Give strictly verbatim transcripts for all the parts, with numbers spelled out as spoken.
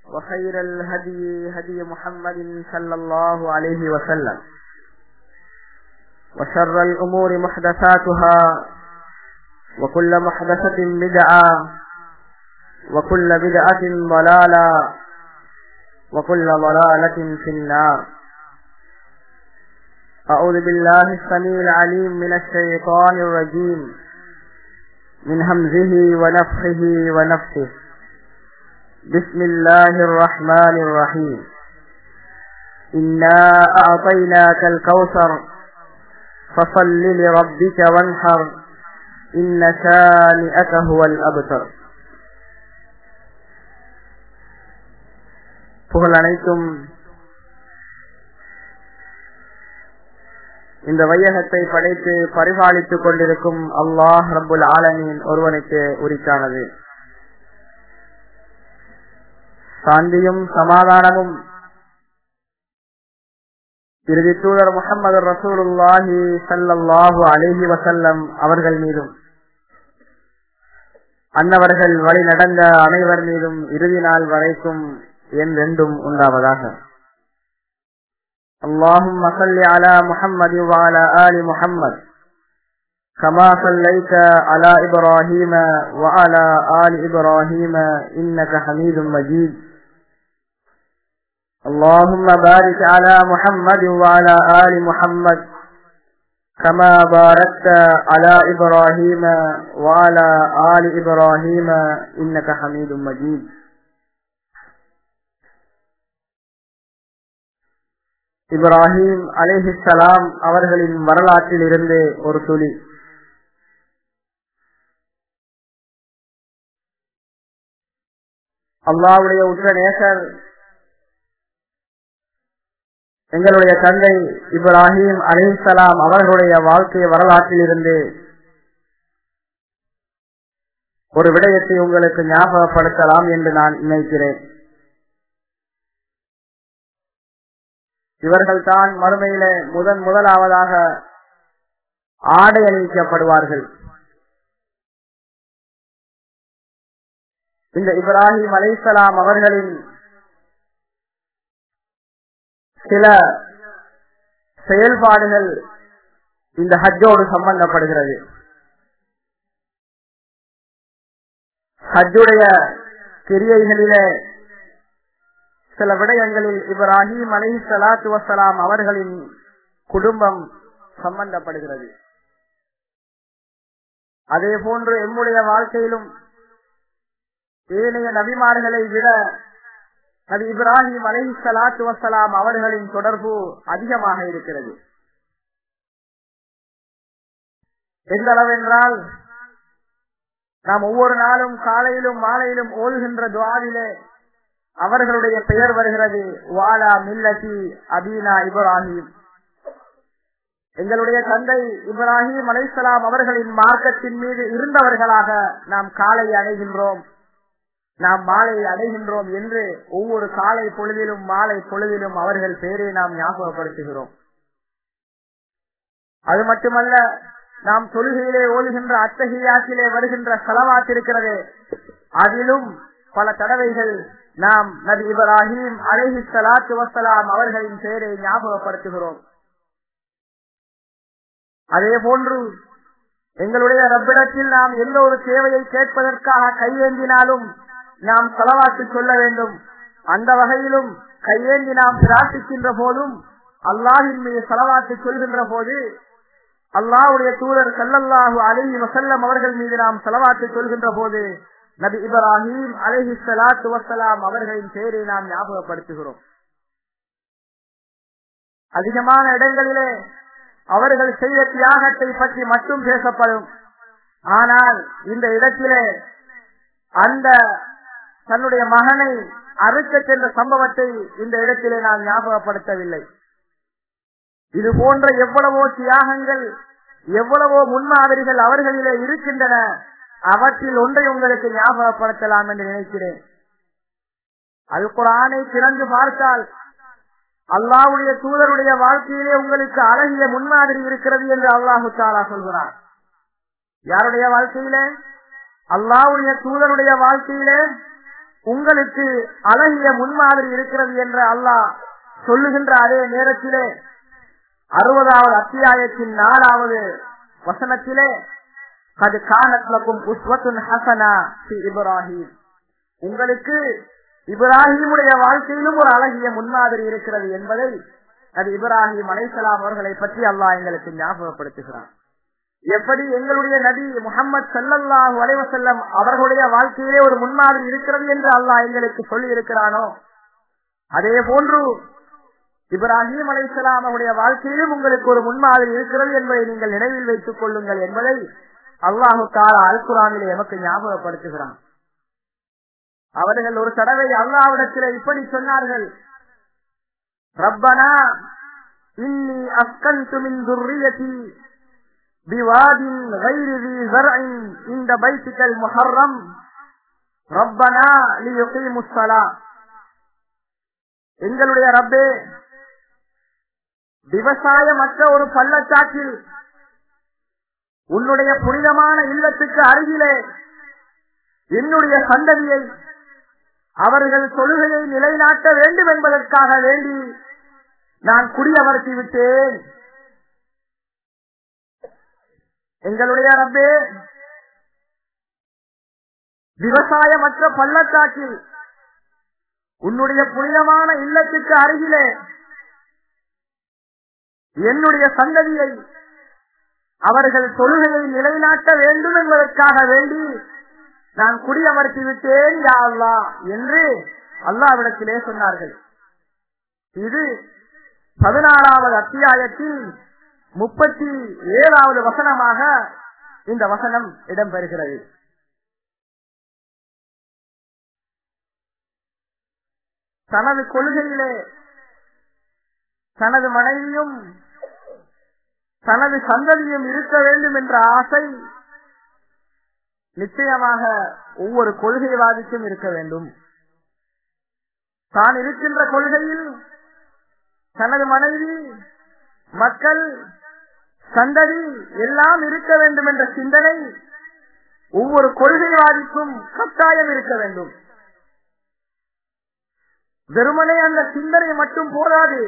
وخير الهدي هدي محمد صلى الله عليه وسلم وشر الأمور محدثاتها وكل محدثة بدعة وكل بدعة ضلالة وكل ضلالة في النار. أعوذ بالله السميع العليم من الشيطان الرجيم من همزه ونفخه ونفثه. بسم الله الرحمن الرحيم. إنا أعطيناك الكوثر فصل لربك وانحر إن شانئك هو الأبتر. புகழ் அனைத்தும் இந்த வையகத்தை படைத்து பரிபாலித்துக் கொண்டிருக்கும் அல்லாஹ் ரப்புல் ஆலமீன் ஒருவனுக்கு உரித்தானது. சாந்தியும் சமாதானமும் இறுதி தூதர் முஹம்மது ரசூலுல்லாஹி ஸல்லல்லாஹு அலைஹி வஸல்லம் அவர்கள் மீதும் அன்னவர்கள் வழி நடந்த அனைவர் மீதும் இறுதி நாள் வரைக்கும் என்றென்றும் உண்டாவதாக. اللهم صل على محمد وعلى آل محمد كما صليت على إبراهيم وعلى آل إبراهيم إنك حميد مجيد. اللهم بارك على محمد وعلى آل محمد كما باركت على إبراهيم وعلى آل إبراهيم إنك حميد مجيد. இப்ராஹிம் அலைஹிஸ்ஸலாம் அவர்களின் வரலாற்றில் இருந்து ஒரு துளி. அல்லாஹ்வுடைய உற்ற நேசர் எங்களுடைய தந்தை இப்ராஹிம் அலைஹிஸ்ஸலாம் அவர்களுடைய வாழ்க்கை வரலாற்றில் இருந்து ஒரு விடயத்தை உங்களுக்கு ஞாபகப்படுத்தலாம் என்று நான் நினைக்கிறேன். இவர்கள் தான் மறுமையில முதன் முதலாவதாக ஆடை அணிவிக்கப்படுவார்கள். இந்த இப்ராஹிம் அலைஹிஸ்ஸலாம் அவர்களின் சில செயல்பாடுகள் இந்த ஹஜ்ஜோடு சம்பந்தப்படுகிறது. ஹஜ்ஜுடைய கிரியைகளிலே சில விடயங்களில் இப்ராஹிம் அலைஹிஸ்ஸலாத்து வஸ்ஸலாம் அவர்களின் குடும்பம் சம்பந்தப்படுகிறது. அதே போன்று எம்முடைய வாழ்க்கையிலும் ஏனைய நபிமார்களை விட நபி இப்ராஹிம் அலைஹிஸ்ஸலாத்து வஸ்ஸலாம் அவர்களின் தொடர்பு அதிகமாக இருக்கிறது. எந்த அளவென்றால் நாம் ஒவ்வொரு நாளும் காலையிலும் மாலையிலும் ஓதுகின்ற துஆவிலே அவர்களுடைய பெயர் வருகிறது. வாலா மில்லதி அபீனா இப்ராஹிம். எங்களுடைய தந்தை இப்ராஹிம் அலைஹிஸ்ஸலாம் அவர்களின் மார்க்கத்தின் மீது இருந்தவர்களாக நாம் காலை அடைகின்றோம், நாம் மாலை அடைகின்றோம் என்று ஒவ்வொரு காலை பொழுதிலும் மாலை பொழுதிலும் அவர்கள் பெயரை நாம் ஞாபகப்படுத்துகிறோம். அது மட்டுமல்ல, நாம் தொழுகையிலே ஓதுகின்ற அத்தஹியாத்திலே வருகின்ற ஸலவாத் இருக்கிறது, அதிலும் பல தடவைகள் நாம் நபி இப்ராஹிம் அலைஹிஸ்ஸலாத்து வஸ்ஸலாம் அவர்களின் பெயரை ஞாபகப்படுத்துகிறோம். அதே போன்று எங்களுடைய ரப்பிடத்தில் நாம் எந்த ஒரு தேவையை கேட்பதற்காக கையேந்தினாலும் நாம் ஸலவாத்து சொல்ல வேண்டும். அந்த வகையிலும் கையேந்தி நாம் பிரார்த்திக்கின்ற போதும் அல்லாஹ்வின் மீது ஸலவாத்து சொல்கின்ற போது அல்லாஹ்வுடைய தூதர் ஸல்லல்லாஹு அலைஹி வஸல்லம் அவர்கள் மீது நாம் ஸலவாத்து சொல்கின்ற போது நபி இப்ராஹிம் அலைஹிஸ்ஸலாத்து வஸ்ஸலாம் அவர்களின் பெயரை நாம் ஞாபகப்படுத்துகிறோம். அதிகமான இடங்களிலே அவர்கள் செய்த தியாகத்தை பற்றி மட்டும் பேசப்படும். ஆனால் இந்த இடத்திலே அந்த தன்னுடைய மகனை அறுக்க சென்ற சம்பவத்தை இந்த இடத்திலே நாம் ஞாபகப்படுத்தவில்லை. இது போன்ற எவ்வளவோ தியாகங்கள், எவ்வளவோ முன்மாதிரிகள் அவர்களிலே இருக்கின்றன. அவற்றில் ஒன்றை உங்களுக்கு ஞாபகப்படுத்தலாம் என்று நினைக்கிறேன். அல் குர்ஆனை திறந்து பார்த்தால் அல்லாஹ்வுடைய தூதருடைய வாழ்க்கையிலே உங்களுக்கு அழகிய முன்மாதிரி இருக்கிறது என்று அல்லாஹ் தஆலா சொல்கிறார். யாருடைய வாழ்க்கையிலே? அல்லாஹ்வுடைய தூதருடைய வாழ்க்கையிலே உங்களுக்கு அழகிய முன்மாதிரி இருக்கிறது என்று அல்லாஹ் சொல்லுகின்ற அதே நேரத்திலே அறுபதாவது அத்தியாயத்தின் நாலாவது வசனத்திலே அது கானத் லகும் உஸ்வத்துன் ஹஸனா ஃபி இப்ராஹீம், உங்களுக்கு இப்ராஹீமுடைய வாழ்க்கையிலும் ஒரு அழகிய முன்மாதிரி இருக்கிறது என்பதை அது இப்ராஹீம் அலைஹிஸ்ஸலாம் அவர்களை பற்றி அல்லாஹ் எங்களுக்கு ஞாபகப்படுத்துகிறான். எப்படி எங்களுடைய நபி முஹம்மது ஸல்லல்லாஹு அலைஹி வஸல்லம் அவர்களுடைய வாழ்க்கையிலே ஒரு முன்மாதிரி இருக்கிறது என்று அல்லாஹ் எங்களுக்கு சொல்லி இருக்கிறானோ, அதே போன்று இப்ராஹீம் அலைஹிஸ்ஸலாம் அவருடைய வாழ்க்கையிலும் உங்களுக்கு ஒரு முன்மாதிரி இருக்கிறது என்பதை நீங்கள் நினைவில் வைத்துக் கொள்ளுங்கள் என்பதை அல்லாஹு தஆலா அல் குர்ஆனிலே எமக்கு ஞாபகப்படுத்துகிறான். அவர்கள் ஒரு தடவை அல்லாஹ்விடத்திலே இப்படி சொன்னார்கள், ரப்பனா இன்னி அஸ்கன்து மின் ذُرِّيَّتِي بِوَادٍ غَيْرِ ذِي زَرْعٍ عِندَ بَيْتِكَ الْمُحَرَّمِ رَبَّنَا لِيُقِيمُوا الصَّلَاةَ. எங்களுடைய ரப்பே, விவசாயமற்ற ஒரு பள்ளத்தாக்கில் உன்னுடைய புனிதமான இல்லத்துக்கு அருகிலே என்னுடைய சந்ததியை அவர்கள் தொழுகையை நிலைநாட்ட வேண்டும் என்பதற்காக வேண்டி நான் குடியமர்த்தி விட்டேன். எங்களுடைய ரப்பே, விவசாயமற்ற பள்ளத்தாக்கில் உன்னுடைய புனிதமான இல்லத்துக்கு அருகிலே என்னுடைய சந்ததியை அவர்கள் தொழுகையை நிலைநாட்ட வேண்டும் என்பதற்காக வேண்டி நான் குடியமர்த்தி விட்டேன் யா அல்லாஹ் என்று அல்லாஹ்விடத்திலே சொன்னார்கள். இது பதினாறாவது அத்தியாயத்தில் முப்பத்தி ஏழாவது வசனமாக இந்த வசனம் இடம்பெறுகிறது. தனது கொள்கையிலே தனது மனைவியும் தனது சந்ததியும் இருக்க வேண்டும் என்ற ஆசை நிச்சயமாக ஒவ்வொரு கொள்கைவாதிக்கும் இருக்க வேண்டும். தான் இருக்கின்ற கொள்கையில் தனது மனைவி, மக்கள், சந்ததி எல்லாம் இருக்க வேண்டும் என்ற சிந்தனை ஒவ்வொரு கொள்கைவாதிக்கும் கட்டாயம் இருக்க வேண்டும். வெறுமனே அந்த சிந்தனை மட்டும் போதாது.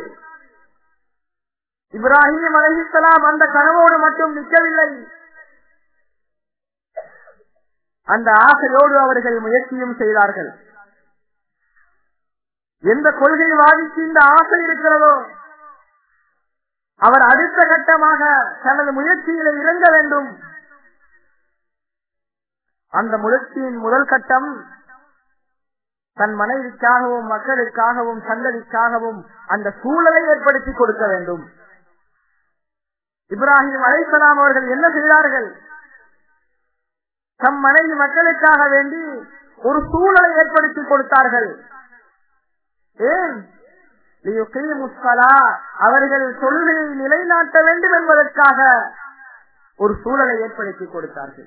இப்ராஹீம் அலைஹிஸ்ஸலாம் அந்த கனவோடு மட்டும் நிற்கவில்லை. அந்த ஆசையோடு அவர்கள் முயற்சியும் செய்தார்கள். எந்த கொள்கைவாதிக்கு இந்த ஆசை இருக்கிறதோ அவர் அடுத்த கட்டமாக தனது முயற்சியிலே இறங்க வேண்டும். அந்த முயற்சியின் முதல் கட்டம் தன் மனைவிக்காகவும் மக்களுக்காகவும் சந்ததிக்காகவும் அந்த சூழலை ஏற்படுத்தி கொடுக்க வேண்டும். இப்ராஹீம் அலைஹிஸ்ஸலாம் அவர்கள் என்ன செய்தார்கள்? தம் மனைவி மக்களுக்காக வேண்டி ஒரு சூழலை ஏற்படுத்தி கொடுத்தார்கள். ஏன்? அவர்கள் தொழுகையை நிலைநாட்ட வேண்டும் என்பதற்காக ஒரு சூழலை ஏற்படுத்தி கொடுத்தார்கள்.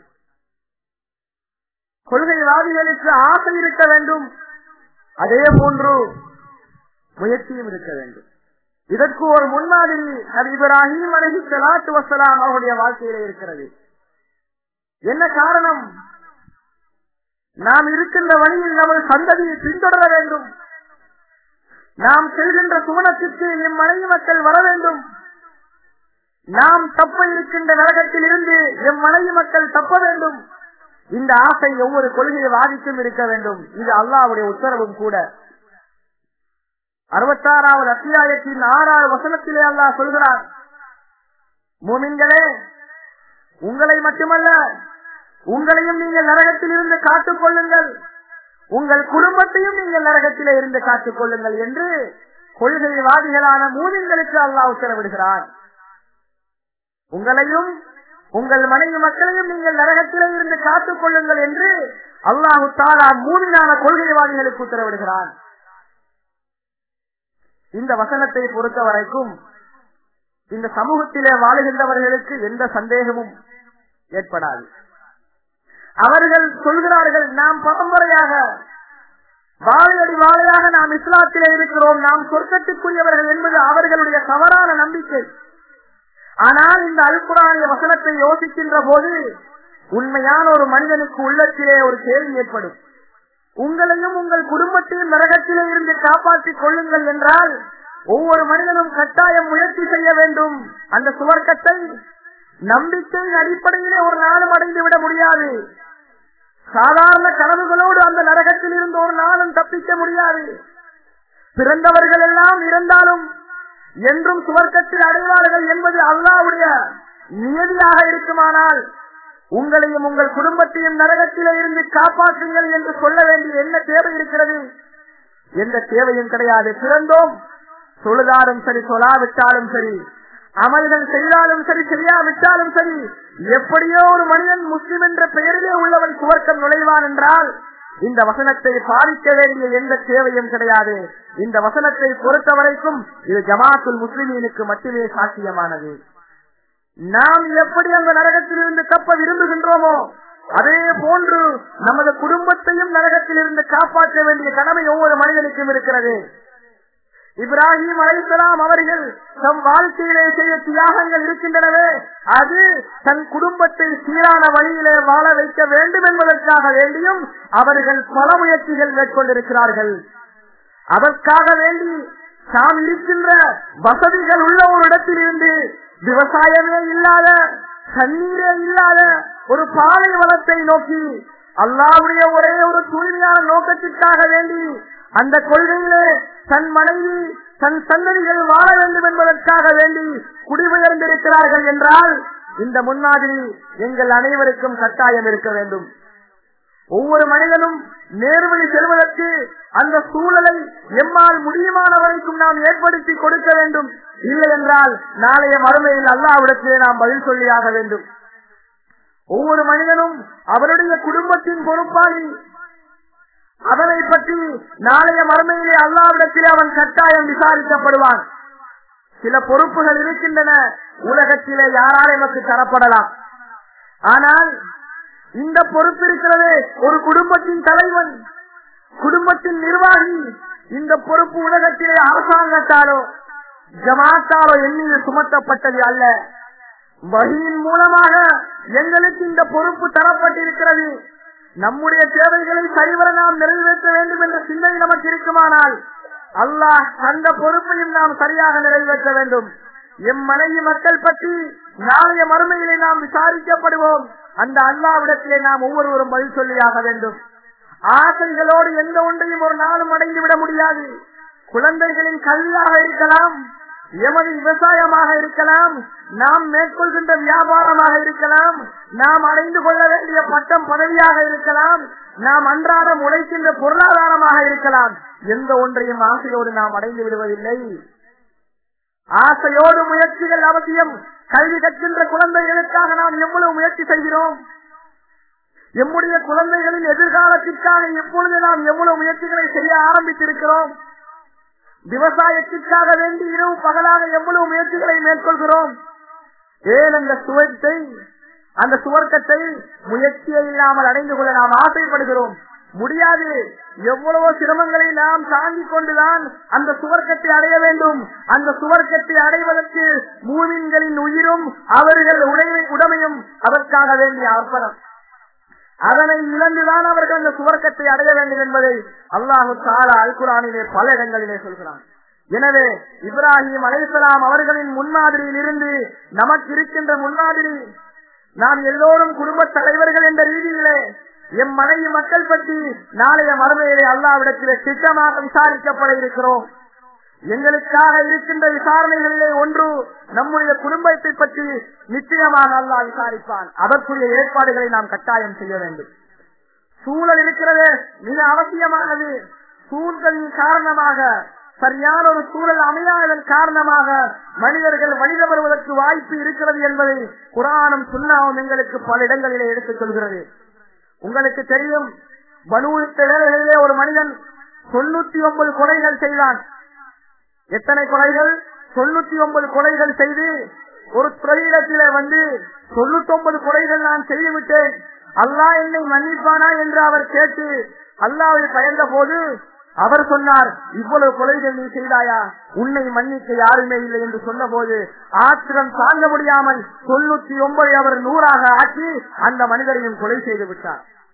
கொள்கைவாதிகளுக்கு ஆசை இருக்க வேண்டும், அதே போன்று முயற்சியும் இருக்க வேண்டும். இதற்கு ஒரு முன்மாதிரி அது இப்ராஹீம் அலைஹிஸ்ஸலாத்து வஸ்ஸலாம் அவருடைய வாழ்க்கையிலே இருக்கிறது. என்ன காரணம்? நாம் இருக்கின்ற வழியில் நமது சந்ததியை பின்தொடர வேண்டும். நாம் செல்கின்ற சுவனத்திற்கு எம் மனைவி மக்கள் வர வேண்டும். நாம் தப்ப இருக்கின்ற நரகத்தில் இருந்து எம் மனைவி மக்கள் தப்ப வேண்டும். இந்த ஆசை ஒவ்வொரு கொள்கையை வாதிக்கும் இருக்க வேண்டும். இது அல்லாஹ்வுடைய உத்தரவும் கூட. அறுபத்தாறாவது அத்தியாயத்தின் ஆறாவது வசனத்திலே அல்லாஹ் சொல்கிறார், மூமின்களே, உங்களை மட்டுமல்ல உங்களையும் நீங்கள் நரகத்தில் இருந்து காத்துக் கொள்ளுங்கள், உங்கள் குடும்பத்தையும் நீங்கள் நரகத்திலே இருந்து காத்துக் கொள்ளுங்கள் என்று கொள்கைவாதிகளான மூமின்களுக்கு அல்லாஹ் உத்தரவிடுகிறார். உங்களையும் உங்கள் மனைவி மக்களையும் நீங்கள் நரகத்திலே இருந்து காத்துக் கொள்ளுங்கள் என்று அல்லாஹு தஆலா மூமினான கொள்கைவாதிகளுக்கு உத்தரவிடுகிறார். இந்த வசனத்தை பொறுத்த வரைக்கும் இந்த சமூகத்திலே வாழுகின்றவர்களுக்கு எந்த சந்தேகமும் ஏற்படாது. அவர்கள் சொல்கிறார்கள், நாம் பரம்பரையாக வாழையடி வாழையாக நாம் இஸ்லாத்திலே இருக்கிறோம், நாம் சொர்க்கத்துக்குரியவர்கள் என்பது அவர்களுடைய தவறான நம்பிக்கை. ஆனால் இந்த அல் குர்ஆனிய வசனத்தை யோசிக்கின்ற போது உண்மையான ஒரு மனிதனுக்கு உள்ளத்திலே ஒரு கேள்வி ஏற்படும். உங்களையும் உங்கள் குடும்பத்தையும் நரகத்திலே இருந்து காப்பாற்றிக் கொள்ளுங்கள் என்றால் ஒவ்வொரு மனிதனும் கட்டாயம் முயற்சி செய்ய வேண்டும். அந்த சுவர்க்கத்தை நம்பிக்கையின் அடிப்படையிலே ஒரு நாளும் அடைந்து விட முடியாது. சாதாரண கனவுகளோடு அந்த நரகத்தில் இருந்து ஒரு நாளும் தப்பிக்க முடியாது. பிறந்தவர்கள் எல்லாம் இருந்தாலும் என்றும் சுவர்க்கத்தில் அடைவார்கள் என்பது அல்லாஹ்வுடைய நியதியாக இருக்குமானால் உங்களையும் உங்கள் குடும்பத்தையும் நரகத்திலே இருந்து காப்பாற்றுங்கள் என்று சொல்ல வேண்டிய என்ன தேவை இருக்கிறது? எந்த தேவையும் கிடையாது. பிறந்தோம், தொழுதாலும் சரி, சொல்லாவிட்டாலும் சரி, அமல்கள் செய்தாலும் சரி, செய்யாவிட்டாலும் சரி, எப்படியோ ஒரு மனிதன் முஸ்லிம் என்ற பெயரிலே உள்ளவன் சுவர்க்கம் நுழைவான் என்றால் இந்த வசனத்தை பாதிக்க வேண்டிய எந்த தேவையும் கிடையாது. இந்த வசனத்தை பொறுத்த வரைக்கும் இது ஜமாத்துல் முஸ்லிமீனுக்கு மட்டுமே சாத்தியமானது. நாம் எப்படி அந்த நரகத்தில் இருந்து தப்ப விரும்புகின்றோமோ அதே போன்று நமது குடும்பத்தையும் நரகத்தில் இருந்து காப்பாற்ற வேண்டிய கடமை ஒவ்வொரு மனிதனுக்கும் இருக்கிறது. இப்ராஹிம் அலைஹிஸ்ஸலாம் அவர்கள் தம் வாழ்க்கையிலே செய்த தியாகங்கள் இருக்கின்றனவே, அது தன் குடும்பத்தை சீரான வழியிலே வாழ வைக்க வேண்டும் என்பதற்காக வேண்டியும் அவர்கள் பல முயற்சிகள் மேற்கொண்டிருக்கிறார்கள். அதற்காக வேண்டி தாம் இருக்கின்ற வசதிகள் உள்ள ஒரு இடத்தில் இருந்து விவசாயமே இல்லாத, தண்ணீரே இல்லாத ஒரு பாலைவனத்தை நோக்கி அல்லாஹ்வுடைய ஒரே ஒரு தூய்மையான நோக்கத்திற்காக வேண்டி அந்த கொள்கையிலே தன் மனைவி தன் சந்ததிகள் வாழ வேண்டும் என்பதற்காக வேண்டி குடிபெயர்ந்திருக்கிறார்கள் என்றால் இந்த முன்மாதிரி எங்கள் அனைவருக்கும் கட்டாயம் இருக்க வேண்டும். ஒவ்வொரு மனிதனும் நேர்வழி செல்வதற்கு அந்த சூழலை எம்மால் முடியுமான வரைக்கும் நாம் ஏற்படுத்தி கொடுக்க வேண்டும். இல்லை என்றால் நாளைய மறுமையில் அல்லாஹ்விடத்திலே நாம் பதில் சொல்லியாக வேண்டும். ஒவ்வொரு மனிதனும் அவருடைய குடும்பத்தின் பொறுப்பாளி. அதனை பற்றி நாளைய மறுமையிலே அல்லாஹ்விடத்திலே அவன் கட்டாயம் விசாரிக்கப்படுவான். சில பொறுப்புகள் இருக்கின்றன, உலகத்திலே யாரால் எமக்கு தரப்படலாம். ஆனால் இந்த பொறுப்பு இருக்கிறது ஒரு குடும்பத்தின் தலைவன், குடும்பத்தின் நிர்வாகி. இந்த பொறுப்பு உலகத்திலே அரசாங்கத்தாலோ ஜமாத்தாலோ எண்ணில் சுமத்தப்பட்டது அல்ல. வஹீயின் மூலமாக எங்களுக்கு இந்த பொறுப்பு தரப்பட்டிருக்கிறது. நம்முடைய தேவைகளை சரிவர நாம் நிறைவேற்ற வேண்டும் என்ற சிந்தனை நமக்கு இருக்குமானால் அல்லாஹ் அந்த பொறுப்பையும் நாம் சரியாக நிறைவேற்ற வேண்டும். எம் மனைவி மக்கள் பற்றி நாளைய மறுமையிலே நாம் விசாரிக்கப்படுவோம். அந்த அல்லாஹ்விடத்திலே நாம் ஒவ்வொருவரும் பதில் சொல்லியாக வேண்டும். ஆசைகளோடு எந்த ஒன்றையும் ஒரு நாளும் அடைந்து விட முடியாது. குழந்தைகளின் கல்வியாக இருக்கலாம், எமது விவசாயமாக இருக்கலாம், நாம் மேற்கொள்கின்ற வியாபாரமாக இருக்கலாம், நாம் அடைந்து கொள்ள வேண்டிய பட்டம் பதவியாக இருக்கலாம், நாம் அன்றாடம் உழைக்கின்ற பொருளாதாரமாக இருக்கலாம். எந்த ஒன்றையும் ஆசையோடு நாம் அடைந்து விடுவதில்லை. ஆசையோடு முயற்சிகள் அவசியம். கல்வி கற்கின்ற குழந்தைகளுக்காக நாம் எவ்வளவு முயற்சி செய்கிறோம்? எம்முடைய குழந்தைகளின் எதிர்காலத்திற்காக எப்பொழுது நாம் எவ்வளவு முயற்சிகளை செய்ய ஆரம்பித்திருக்கிறோம்? விவசாயத்திற்காக வேண்டி இரவு பகலாக எவ்வளவு முயற்சிகளை மேற்கொள்கிறோம்? ஏன் அந்த சுவத்தை அந்த சுவர்க்கத்தை முயற்சியே இல்லாமல் அடைந்து கொள்ள நாம் ஆசைப்படுகிறோம்? முடியாது. எவ்வளவோ சிரமங்களை நாம் தாங்கிக் கொண்டுதான் அந்த சுவர்க்கத்தை அடைய வேண்டும். அந்த சுவர்க்கத்தை அடைவதற்கு மூமின்களின் உயிரும் அவர்கள் உடைமையும் அதற்காக வேண்டிய அர்ப்பணம். அதனை இழந்துதான் அவர்கள் அந்த சுவர்க்கத்தை அடைய வேண்டும் என்பதை அல்லாஹு தஆலா அல் குர்ஆனிலே பல இடங்களிலே சொல்கிறான். எனவே இப்ராஹிம் அலைஹிஸ்ஸலாம் அவர்களின் முன்மாதிரியில் இருந்து நமக்கு இருக்கின்ற முன்மாதிரி, நாம் எல்லோரும் குடும்ப தலைவர்கள் என்ற ரீதியிலே எம் மனைவி மக்கள் பற்றி நாளைய மறுமையிலே அல்லாஹ்விடத்திலே திட்டமாக விசாரிக்கப்பட இருக்கிறோம். எங்களுக்காக இருக்கின்ற விசாரணைகளிலே ஒன்று நம்முடைய குடும்பத்தை பற்றி நிச்சயமாக அல்லாஹ் விசாரிப்பான். அதற்குரிய ஏற்பாடுகளை நாம் கட்டாயம் செய்ய வேண்டும். சூழல் இருக்கிறது, மிக அவசியமானது. சூழலின் காரணமாக, சரியான ஒரு சூழல் அமையாததன் காரணமாக மனிதர்கள் மனித வருவதற்கு வாய்ப்பு இருக்கிறது என்பதை குர்ஆனும் சுன்னாவும் எங்களுக்கு பல இடங்களிலே எடுத்துச் சொல்கிறது. உங்களுக்கு தெரியும், பனூ இஸ்ரவேலிலே ஒரு மனிதன் தொண்ணூத்தி ஒன்பது கொலைகள் செய்தான். எத்தனை கொலைகள்? தொண்ணூத்தி ஒன்பது கொலைகள் செய்து ஒரு துறையிடத்திலே வந்து தொண்ணூத்தி ஒன்பது கொலைகள் நான் செய்துவிட்டேன், அல்லாஹ் என்னை மன்னிப்பானா என்று அவர் கேட்டு அல்லாஹ்வை பயந்த போது அவர் சொன்னார், இவ்வளவு கொலைகள் நீ செய்தாயா, உன்னை மன்னிக்க யாருமே இல்லை என்று சொன்ன போது ஆத்திரம் தாங்க முடியாமல் தொண்ணூத்தி ஒன்பதை அவர் நூறாக ஆக்கி அந்த மனிதரையும் கொலை செய்து விட்டார்.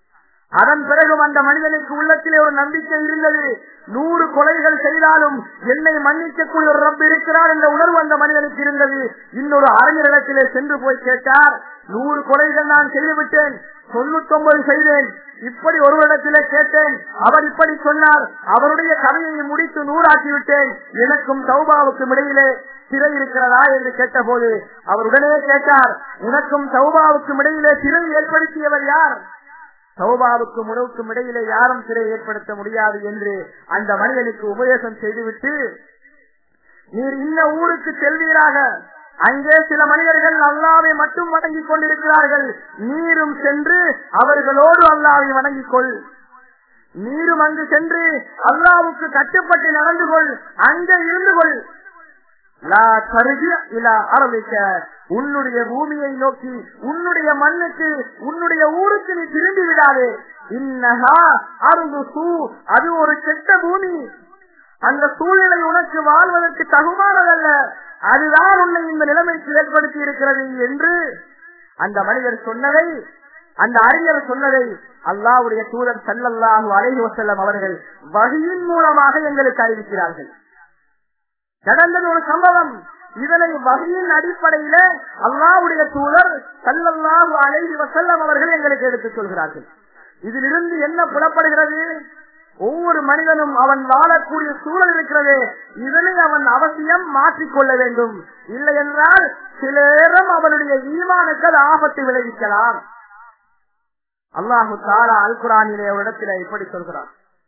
அதன் பிறகும் அந்த மனிதனுக்கு உள்ளத்திலே ஒரு நம்பிக்கை இருந்தது. நூறு கொலைகள் செய்தாலும் என்னை மன்னிக்கக்கூடிய ஒரு ரப் இருக்கிறார் என்ற உணர்வு அந்த மனிதனுக்கு இருந்தது. இன்னொரு அறிஞரிடத்திலே சென்று போய் கேட்டார், நூறு கொலைகள் நான் செய்துவிட்டேன், தொண்ணூத்தி ஒன்பது செய்தேன். இப்படி ஒருவரிடத்திலே கேட்டேன், அவர் இப்படி சொன்னார், அவருடைய கதையை முடித்து நூறாக்கிவிட்டேன், எனக்கும் தௌபாவுக்கும் இடையிலே சிறை இருக்கிறதா என்று கேட்ட போது அவர் உடனே கேட்டார், உனக்கும் தௌபாவுக்கும் இடையிலே சிறை ஏற்படுத்தியவர் யார்? தௌபாவுக்கும் உணவுக்கும் இடையிலே யாரும் சிறை ஏற்படுத்த முடியாது என்று அந்த மனிதனுக்கு உபதேசம் செய்துவிட்டு, நீர் இன்ன ஊருக்கு செல்வீராக, அங்கே சில மனிதர்கள் அல்லாஹ்வை மட்டும் வணங்கிக் கொண்டிருக்கிறார்கள், நீரும் சென்று அவர்களோடு அல்லாஹ்வை வணங்கிக் கொள். நீரும் அங்கு சென்று அல்லாஹ்வுக்கு கட்டுப்பட்டு நடந்து கொள், அங்கே இருந்து கொள். லா தர்ஜி இலா அர்லிக, உன்னுடைய பூமியை நோக்கி, உன்னுடைய மண்ணுக்கு, உன்னுடைய ஊருக்கு நீ திரும்பி விடாதே. இன்னஹா அர்து சூ, அது ஒரு கெட்ட பூமி, அந்த சூழ்நிலை உனக்கு வாழ்வதற்கு தகுமானதல்ல, அதுதான் உன்னை இந்த நிலைமைக்கு ஏற்படுத்தி இருக்கிறது என்று அந்த மனிதர் சொன்னதை, அந்த அறிஞர் சொன்னதை அல்லாஹ்வுடைய தூதர் ஸல்லல்லாஹு அலைஹி வஸல்லம் அவர்கள் வஹீயின் மூலமாக எங்களுக்கு அறிவிக்கிறார்கள். நடந்தது ஒரு சம்பவம். இதனை வஹீயின் அடிப்படையில அல்லாஹ்வுடைய தூதர் ஸல்லல்லாஹு அலைஹி வஸல்லம் அவர்கள் எங்களுக்கு எடுத்துச் சொல்கிறார்கள். இதிலிருந்து என்ன புலப்படுகிறது? ஒவ்வொரு மனிதனும் அவன் வாழக்கூடிய சூழல் இருக்கிறதே, இதனை அவன் அவசியம் மாற்றிக்கொள்ள வேண்டும். இல்லை என்றால் சில நேரம் அவனுடைய ஈமானுக்கு அது ஆபத்தை விளைவிக்கலாம். அல்லாஹு தஆலா அல் குர்ஆனிலே ஒரு இடத்திலே இப்படி சொல்கிறார்,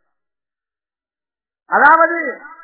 அதாவது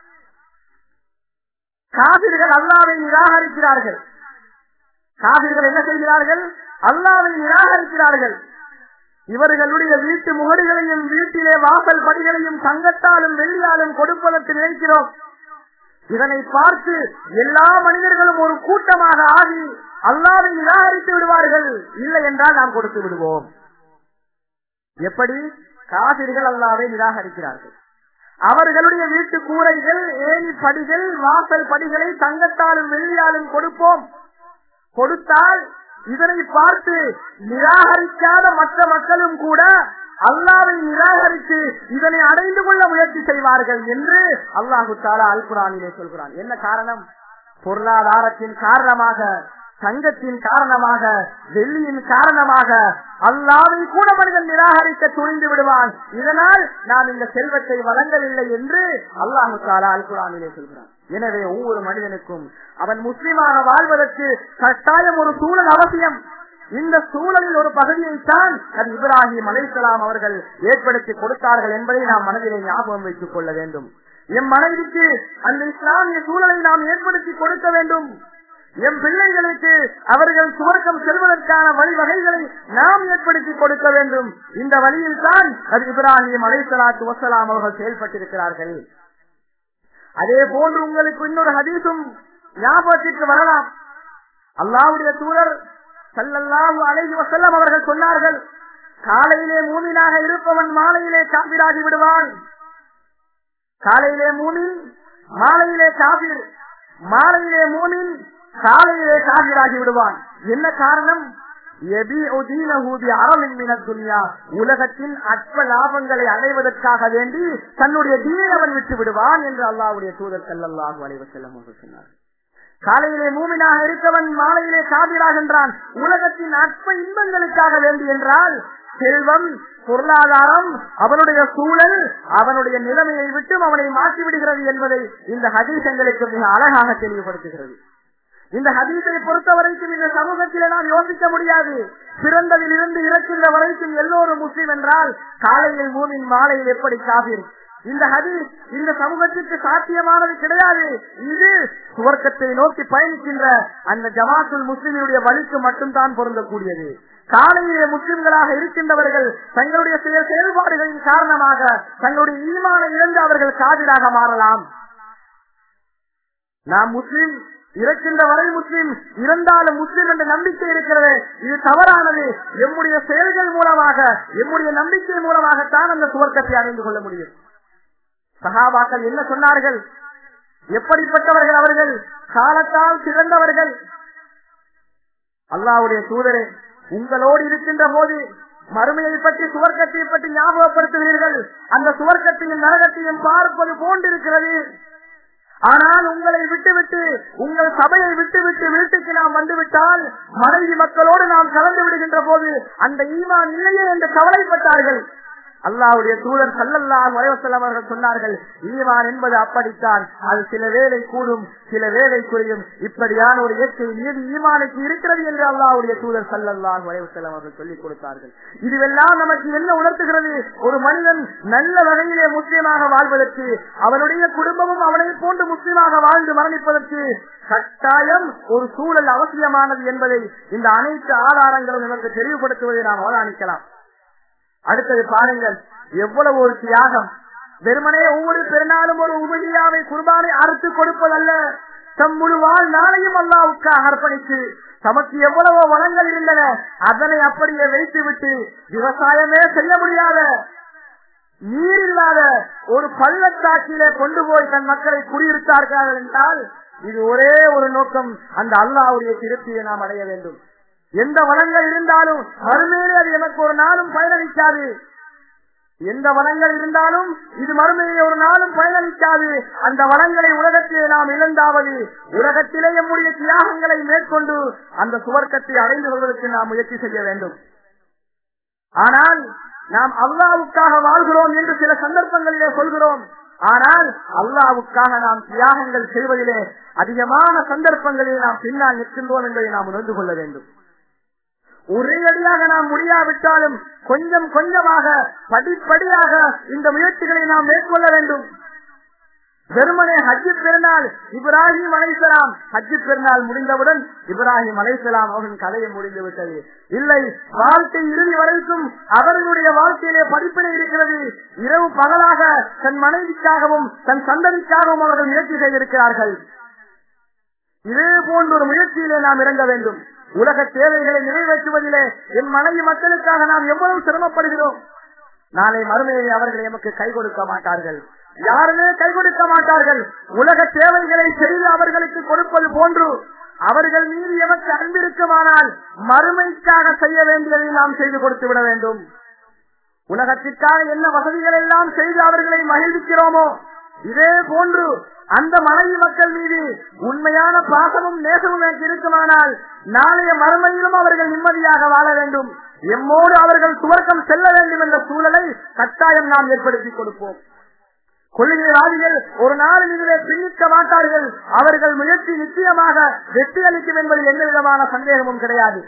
காபிர்கள் அல்லாஹ்வை நிராகரிக்கிறார்கள். காபிர்கள் என்ன செய்கிறார்கள்? அல்லாஹ்வை நிராகரிக்கிறார்கள். இவர்களுடைய வீட்டு முகடுகளையும் வீட்டிலே வாசல் படிகளையும் தங்கத்தாலும் வெள்ளியாலும் கொடுப்பதற்கு நினைக்கிறோம். இதனை பார்த்து எல்லா மனிதர்களும் ஒரு கூட்டமாக ஆகி அல்லாஹ்வை நிராகரித்து விடுவார்கள். இல்லை என்றால் நாம் கொடுத்து விடுவோம். எப்படி? காபிர்கள் அல்லாஹ்வை நிராகரிக்கிறார்கள். அவர்களுடைய வீட்டு கூரைகள், ஏணி படிகள், வாசல் படிகளை தங்கத்தாலும் வெள்ளியாலும் கொடுப்போம். கொடுத்தால் இதனை பார்த்து நிராகரிக்காத மற்ற மக்களும் கூட அல்லாஹ்வை நிராகரித்து இதனை அடைந்து கொள்ள முயற்சி செய்வார்கள் என்று அல்லாஹு தஆலா அல் குர்ஆனிலே சொல்கிறான். என்ன காரணம்? பொருளாதாரத்தின் காரணமாக, தங்கத்தின் காரணமாக, வெள்ளியின் காரணமாக அல்லாஹ்வை கூட மனிதன் நிராகரிக்க துணிந்து விடுவான். இதனால் நாம் இந்த செல்வத்தை வழங்கவில்லை என்று அல்லாஹு தஆலா அல் குர்ஆனிலே சொல்கிறான். எனவே ஒவ்வொரு மனிதனுக்கும் அவன் முஸ்லிமான வாழ்வதற்கு கட்டாயம் ஒரு சூழல் அவசியம். இந்த சூழலில் ஒரு பகுதியைத்தான் அது இப்ராஹிம் அலைஹிஸ்ஸலாம் அவர்கள் ஏற்படுத்தி கொடுத்தார்கள் என்பதை நாம் மனதிலே ஞாபகம் வைத்துக் கொள்ள வேண்டும். எம் மனைவிக்கு அந்த இஸ்லாமிய சூழலை நாம் ஏற்படுத்தி கொடுக்க வேண்டும். எம் பிள்ளைகளுக்கு அவர்கள் சுவர்க்கம் செல்வதற்கான வழிவகைகளை நாம் ஏற்படுத்தி கொடுக்க வேண்டும். இந்த வழியில் தான் அது இப்ராஹிம் அலைஹிஸ்ஸலாத்து வஸ்ஸலாம் அவர்கள் செயல்பட்டிருக்கிறார்கள். அதே போன்று உங்களுக்கு இன்னொரு ஹதீஸும் ஞாபகத்திற்கு வரலாம். அல்லாஹ்வுடைய தூதர் ஸல்லல்லாஹு அலைஹி வஸல்லம் அவர்கள் சொன்னார்கள், காலையிலே மூமினாக இருப்பவன் மாலையிலே காபிராகி விடுவான். காலையிலே மூமின், மாலையிலே காபிர், மாலையிலே மூமின், காலையிலே காபிராகி விடுவான். என்ன காரணம்? உலகத்தின் அற்ப லாபங்களை அடைவதற்காக வேண்டி தன்னுடைய தீனை அவன் விட்டு விடுவான் என்று அல்லாஹ்வுடைய தூதர் ஸல்லல்லாஹு அலைஹி வஸல்லம் அவர்கள் சொன்னார். காலையிலே மூமினாக இருக்கவன் மாலையிலே காபிராகின்றான். உலகத்தின் அற்ப இன்பங்களுக்காக வேண்டி என்றால் செல்வம், பொருளாதாரம், அவனுடைய சூழல், அவனுடைய நிலைமையை விட்டும் அவனை மாற்றி விடுகிறது என்பதை இந்த ஹதீஸ் எங்களுக்கு மிக அழகாக தெளிவுபடுத்துகிறது. இந்த ஹதீஸை பொறுத்த வரைக்கும் இந்த சமூகத்திலே நாம் யோசிக்க முடியாது. பிறந்ததில் இருந்து இறக்கின்ற வரைக்கும் எல்லோரும் முஸ்லிம் என்றால் காலையில் மூமின், மாலையில் எப்படி காபிர்? இந்த ஹதீஸ் இந்த சமூகத்திற்கு சாத்தியமானது கிடையாது. இது சுவர்க்கத்தை நோக்கி பயணிக்கின்ற அந்த ஜமாத்துல் முஸ்லிமுடைய வழிக்கு மட்டும்தான் பொருந்தக்கூடியது. காலையிலே முஸ்லிம்களாக இருக்கின்றவர்கள் தங்களுடைய சில செயல்பாடுகளின் காரணமாக தங்களுடைய ஈமானை இழந்து அவர்கள் காபிராக மாறலாம். நாம் முஸ்லிம், இறக்கின்ற வரை முஸ்லிம், இருந்தாலும் முஸ்லிம் என்ற நம்பிக்கை இருக்கிறது. இது தவறானது. எம்முடைய செயல்கள் மூலமாக, எம்முடைய நம்பிக்கை மூலமாகத்தான் அந்த சுவர்க்கத்தை அடைந்து கொள்ள முடியும். சஹாபாக்கள் என்ன சொன்னார்கள்? எப்படிப்பட்டவர்கள் அவர்கள்? காலத்தால் சிறந்தவர்கள். அல்லாஹ்வுடைய தூதரே, உங்களோடு இருக்கின்ற போது மறுமையை பற்றி சுவர்க்கத்தை பற்றி ஞாபகப்படுத்துகிறீர்கள். அந்த சுவர்க்கத்தையும் நரகத்தையும் பார்ப்பது போன்றிருக்கிறது. ஆனால் உங்களை விட்டுவிட்டு உங்கள் சபையை விட்டுவிட்டு வீட்டுக்கு நாம் வந்துவிட்டால் மனைவி மக்களோடு நாம் கலந்து விடுகின்ற போது அந்த ஈமான் இல்லையே என்று கவலைப்பட்டார்கள். அல்லாஹ்வுடைய தூதர் ஸல்லல்லாஹு அலைஹி வஸல்லம் அவர்கள் சொன்னார்கள், ஈமான் என்பது அப்படித்தான், அது சில வேளை கூடும் சில வேளை குறையும், இப்படியான ஒரு இயற்கை நீதி ஈமானுக்கு இருக்கிறது என்று அல்லாஹ்வுடைய தூதர் ஸல்லல்லாஹு அலைஹி வஸல்லம் அவர்கள் சொல்லிக் கொடுத்தார்கள். இதுவெல்லாம் நமக்கு என்ன உணர்த்துகிறது? ஒரு மனிதன் நல்ல வகையிலே முஸ்லிமாக வாழ்வதற்கு, அவனுடைய குடும்பமும் அவனை போன்று முஸ்லிமாக வாழ்ந்து மரணிப்பதற்கு கட்டாயம் ஒரு சூழல் அவசியமானது என்பதை இந்த அனைத்து ஆதாரங்களும் நமக்கு தெளிவுபடுத்துவதை நாம் அவதானிக்கலாம். அடுத்தது பாருங்கள், எவ்வளவு ஒரு தியாகம்! வெறுமனே ஒவ்வொரு பெருநாளும் ஒரு உபதியாவை குர்பானை அறுத்து கொடுப்பதல்ல, தம் முழு வாழ் நாளையும் அல்லாஹ்வுக்காக அர்ப்பணித்து தமக்கு எவ்வளவோ வளங்கள் இருந்தன அதனை அப்படியே வைத்துவிட்டு விவசாயமே செய்ய முடியாத, நீர் இல்லாத ஒரு பள்ளத்தாக்கிலே கொண்டு போய் தன் மக்களை குடியிருத்தார்கள் என்றால் இது ஒரே ஒரு நோக்கம், அந்த அல்லாஹ்வுடைய திருப்தியை நாம் அடைய வேண்டும். எந்த வளங்கள் இருந்தாலும் மறுமையிலே அது எனக்கு ஒரு நாளும் பயனளிக்காது. எந்த வளங்கள் இருந்தாலும் இது மறுமையிலே ஒரு நாளும் பயனளிக்காது. அந்த வளங்களை உலகத்திலே நாம் இழந்தாவது உலகத்திலே நம்முடைய தியாகங்களை மேற்கொண்டு அந்த சுவர்க்கத்தை அடைந்து கொள்வதற்கு நாம் முயற்சி செய்ய வேண்டும். ஆனால் நாம் அல்லாஹ்வுக்காக வாழ்கிறோம் என்று சில சந்தர்ப்பங்களிலே சொல்கிறோம். ஆனால் அல்லாஹ்வுக்காக நாம் தியாகங்கள் செய்வதிலே அதிகமான சந்தர்ப்பங்களில் நாம் பின்னால் நிற்கின்றோம் என்பதை நாம் உணர்ந்து கொள்ள வேண்டும். ஒரே அடியாக நாம் முடியாவிட்டாலும் கொஞ்சம் கொஞ்சமாக படிப்படியாக இந்த முயற்சிகளை நாம் மேற்கொள்ள வேண்டும். வெறுமனே ஹஜ்ஜு பெருநாள் இப்ராஹிம் அலைஹிஸ்ஸலாம், ஹஜ்ஜு பெருநாள் முடிந்தவுடன் இப்ராஹிம் அலைஹிஸ்ஸலாம் அவர்களின் கதையை முடிந்து விட்டது. இல்லை, வாழ்க்கை இறுதி வரைக்கும் அவர்களுடைய வாழ்க்கையிலே படிப்பினை இருக்கிறது. இரவு பகலாக தன் மனைவிக்காகவும் தன் சந்ததிக்காகவும் அவர்கள் முயற்சி செய்திருக்கிறார்கள். இதே போன்ற ஒரு முயற்சியிலே நாம் இறங்க வேண்டும். உலக தேவைகளை நிறைவேற்றுவதிலே என் மனைவி மக்களுக்காக நாம் எவ்வளவு சிரமப்படுகிறோம். நாளை மறுமையை அவர்கள் எமக்கு கை கொடுக்க மாட்டார்கள், யாருமே கை கொடுக்க மாட்டார்கள். உலக தேவைகளை செய்து அவர்களுக்கு கொடுப்பது போன்று அவர்கள் மீது எமக்கு அன்பிருக்குமானால் மறுமைக்காக செய்ய வேண்டியதை நாம் செய்து கொடுத்து விட வேண்டும். உலகத்திற்காக என்ன வசதிகள் எல்லாம் செய்து அவர்களை மகிழ்விக்கிறோமோ இதே போன்று அந்த மனைவி மக்கள் மீது உண்மையான பாசமும் நேசமும் இருக்குமானால் நாளைய மறுமையிலும் அவர்கள் நிம்மதியாக வாழ வேண்டும், எம்மோடு அவர்கள் சுவர்க்கம் செல்ல வேண்டும் என்ற சூழலை கட்டாயம் நாம் ஏற்படுத்தி கொடுப்போம். கொள்கைவாதிகள் ஒரு நாள் இதிலே பின்னிக்க மாட்டார்கள். அவர்கள் முயற்சி நிச்சயமாக வெற்றி அளிக்கும் என்பதில் எந்த விதமான சந்தேகமும் கிடையாது.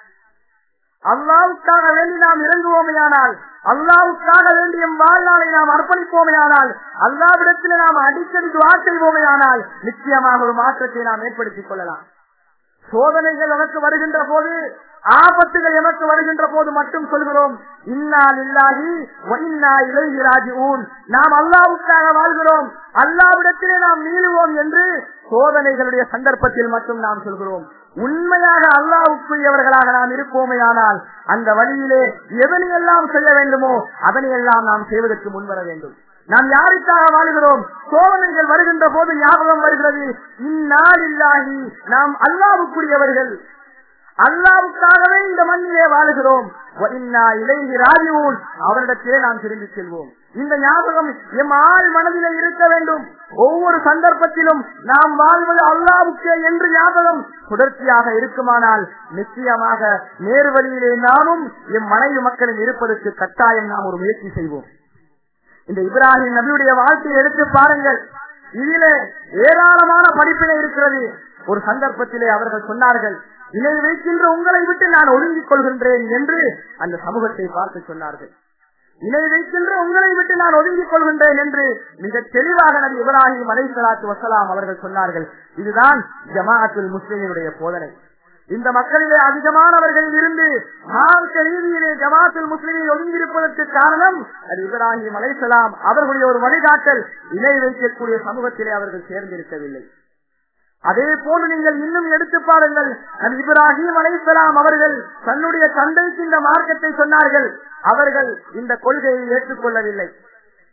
அல்லாஹ்வுக்காக வேண்டி நாம் இறங்குவோமையானால், அல்லாஹ்வுக்காக வேண்டிய வாழ்நாளை நாம் அர்ப்பணிப்போமையானால், அல்லாஹ்விடத்தில் நாம் அடிக்கடி துஆ செய்வோமையானால் நிச்சயமாக ஒரு மாற்றத்தை நாம் ஏற்படுத்திக் கொள்ளலாம். சோதனைகள் நமக்கு வருகின்ற போது, ஆபத்துகள் எமக்கு வருகின்ற போது மட்டும் சொல்கிறோம், இன்னா லில்லாஹி வ இன்னா இலைஹி ராஜிஊன், நாம் அல்லாஹ்வுக்காக வாழ்கிறோம், அல்லாஹ்விடத்திலே நாம் மீளுவோம் என்று சோதனைகளுடைய சந்தர்ப்பத்தில் மட்டும் நாம் சொல்கிறோம். உண்மையாக அல்லாஹ்வுக்குரியவர்களாக நாம் இருப்போமையானால் அந்த வழியிலே எதனையெல்லாம் செய்ய வேண்டுமோ அதனையெல்லாம் நாம் செய்வதற்கு முன்வர வேண்டும். நாம் யாருக்காக வாழ்கிறோம்? சோதனைகள் வருகின்ற போது ஞாபகம் வருகிறது, இன்னா லில்லாஹி, நாம் அல்லாஹ்வுக்குரியவர்கள், அல்லாஹ்வுக்காகவே இந்த மண்ணிலே வாழுகிறோம், வ இன்னா இலைஹி ராஜிஊன், அவரிடத்திலே நாம் திரும்பி செல்வோம். இந்த ஞாபகம் எம் ஆள் மனதிலே இருக்க வேண்டும். ஒவ்வொரு சந்தர்ப்பத்திலும் நாம் வாழ்வது அல்லாஹ்வுக்கே என்று ஞாபகம் தொடர்ச்சியாக இருக்குமானால் நிச்சயமாக நேர்வழியிலே நாமும் எம் மனைவி மக்களும் இருப்பதற்கு கட்டாயம் நாம் ஒரு முயற்சி செய்வோம். இந்த இப்ராஹிம் நபியுடைய வாழ்க்கையை எடுத்து பாருங்கள், இதிலே ஏராளமான படிப்பினை இருக்கிறது. ஒரு சந்தர்ப்பத்திலே அவர்கள் சொன்னார்கள், இணை வைக்கின்ற உங்களை விட்டு நான் ஒதுங்கிக் கொள்கின்றேன் என்று அந்த சமூகத்தை பார்த்து சொன்னார்கள். இணை வைக்கின்ற உங்களை விட்டு நான் ஒதுங்கிக் கொள்கின்றேன் என்று மிக தெளிவாக நபி இப்ராஹிம் அலைஹிஸ்ஸலாத்து வஸ்ஸலாம் அவர்கள் சொன்னார்கள். இதுதான் ஜமாஅத்துல் முஸ்லிமீனுடைய போதனை. இந்த மக்களிலே அதிகமானவர்களில் இருந்து மார்க்க ரீதியிலே ஜமாஅத்துல் முஸ்லிமீன் ஒதுங்கியிருப்பதற்கு காரணம் அது இப்ராஹிம் அலைஹிஸ்ஸலாம் அவர்களுடைய ஒரு வழிகாட்டல். இணை வைக்கக்கூடிய சமூகத்திலே அவர்கள் சேர்ந்திருக்கவில்லை. அதே போன்று நீங்கள் இன்னும் எடுத்து பாருங்கள், நபி இப்ராஹிம் அலைஹிஸ்ஸலாம் அவர்கள் தன்னுடைய தந்தைக்கு இந்த மார்க்கத்தை சொன்னார்கள். அவர்கள் இந்த கொள்கையை ஏற்றுக்கொள்ளவில்லை.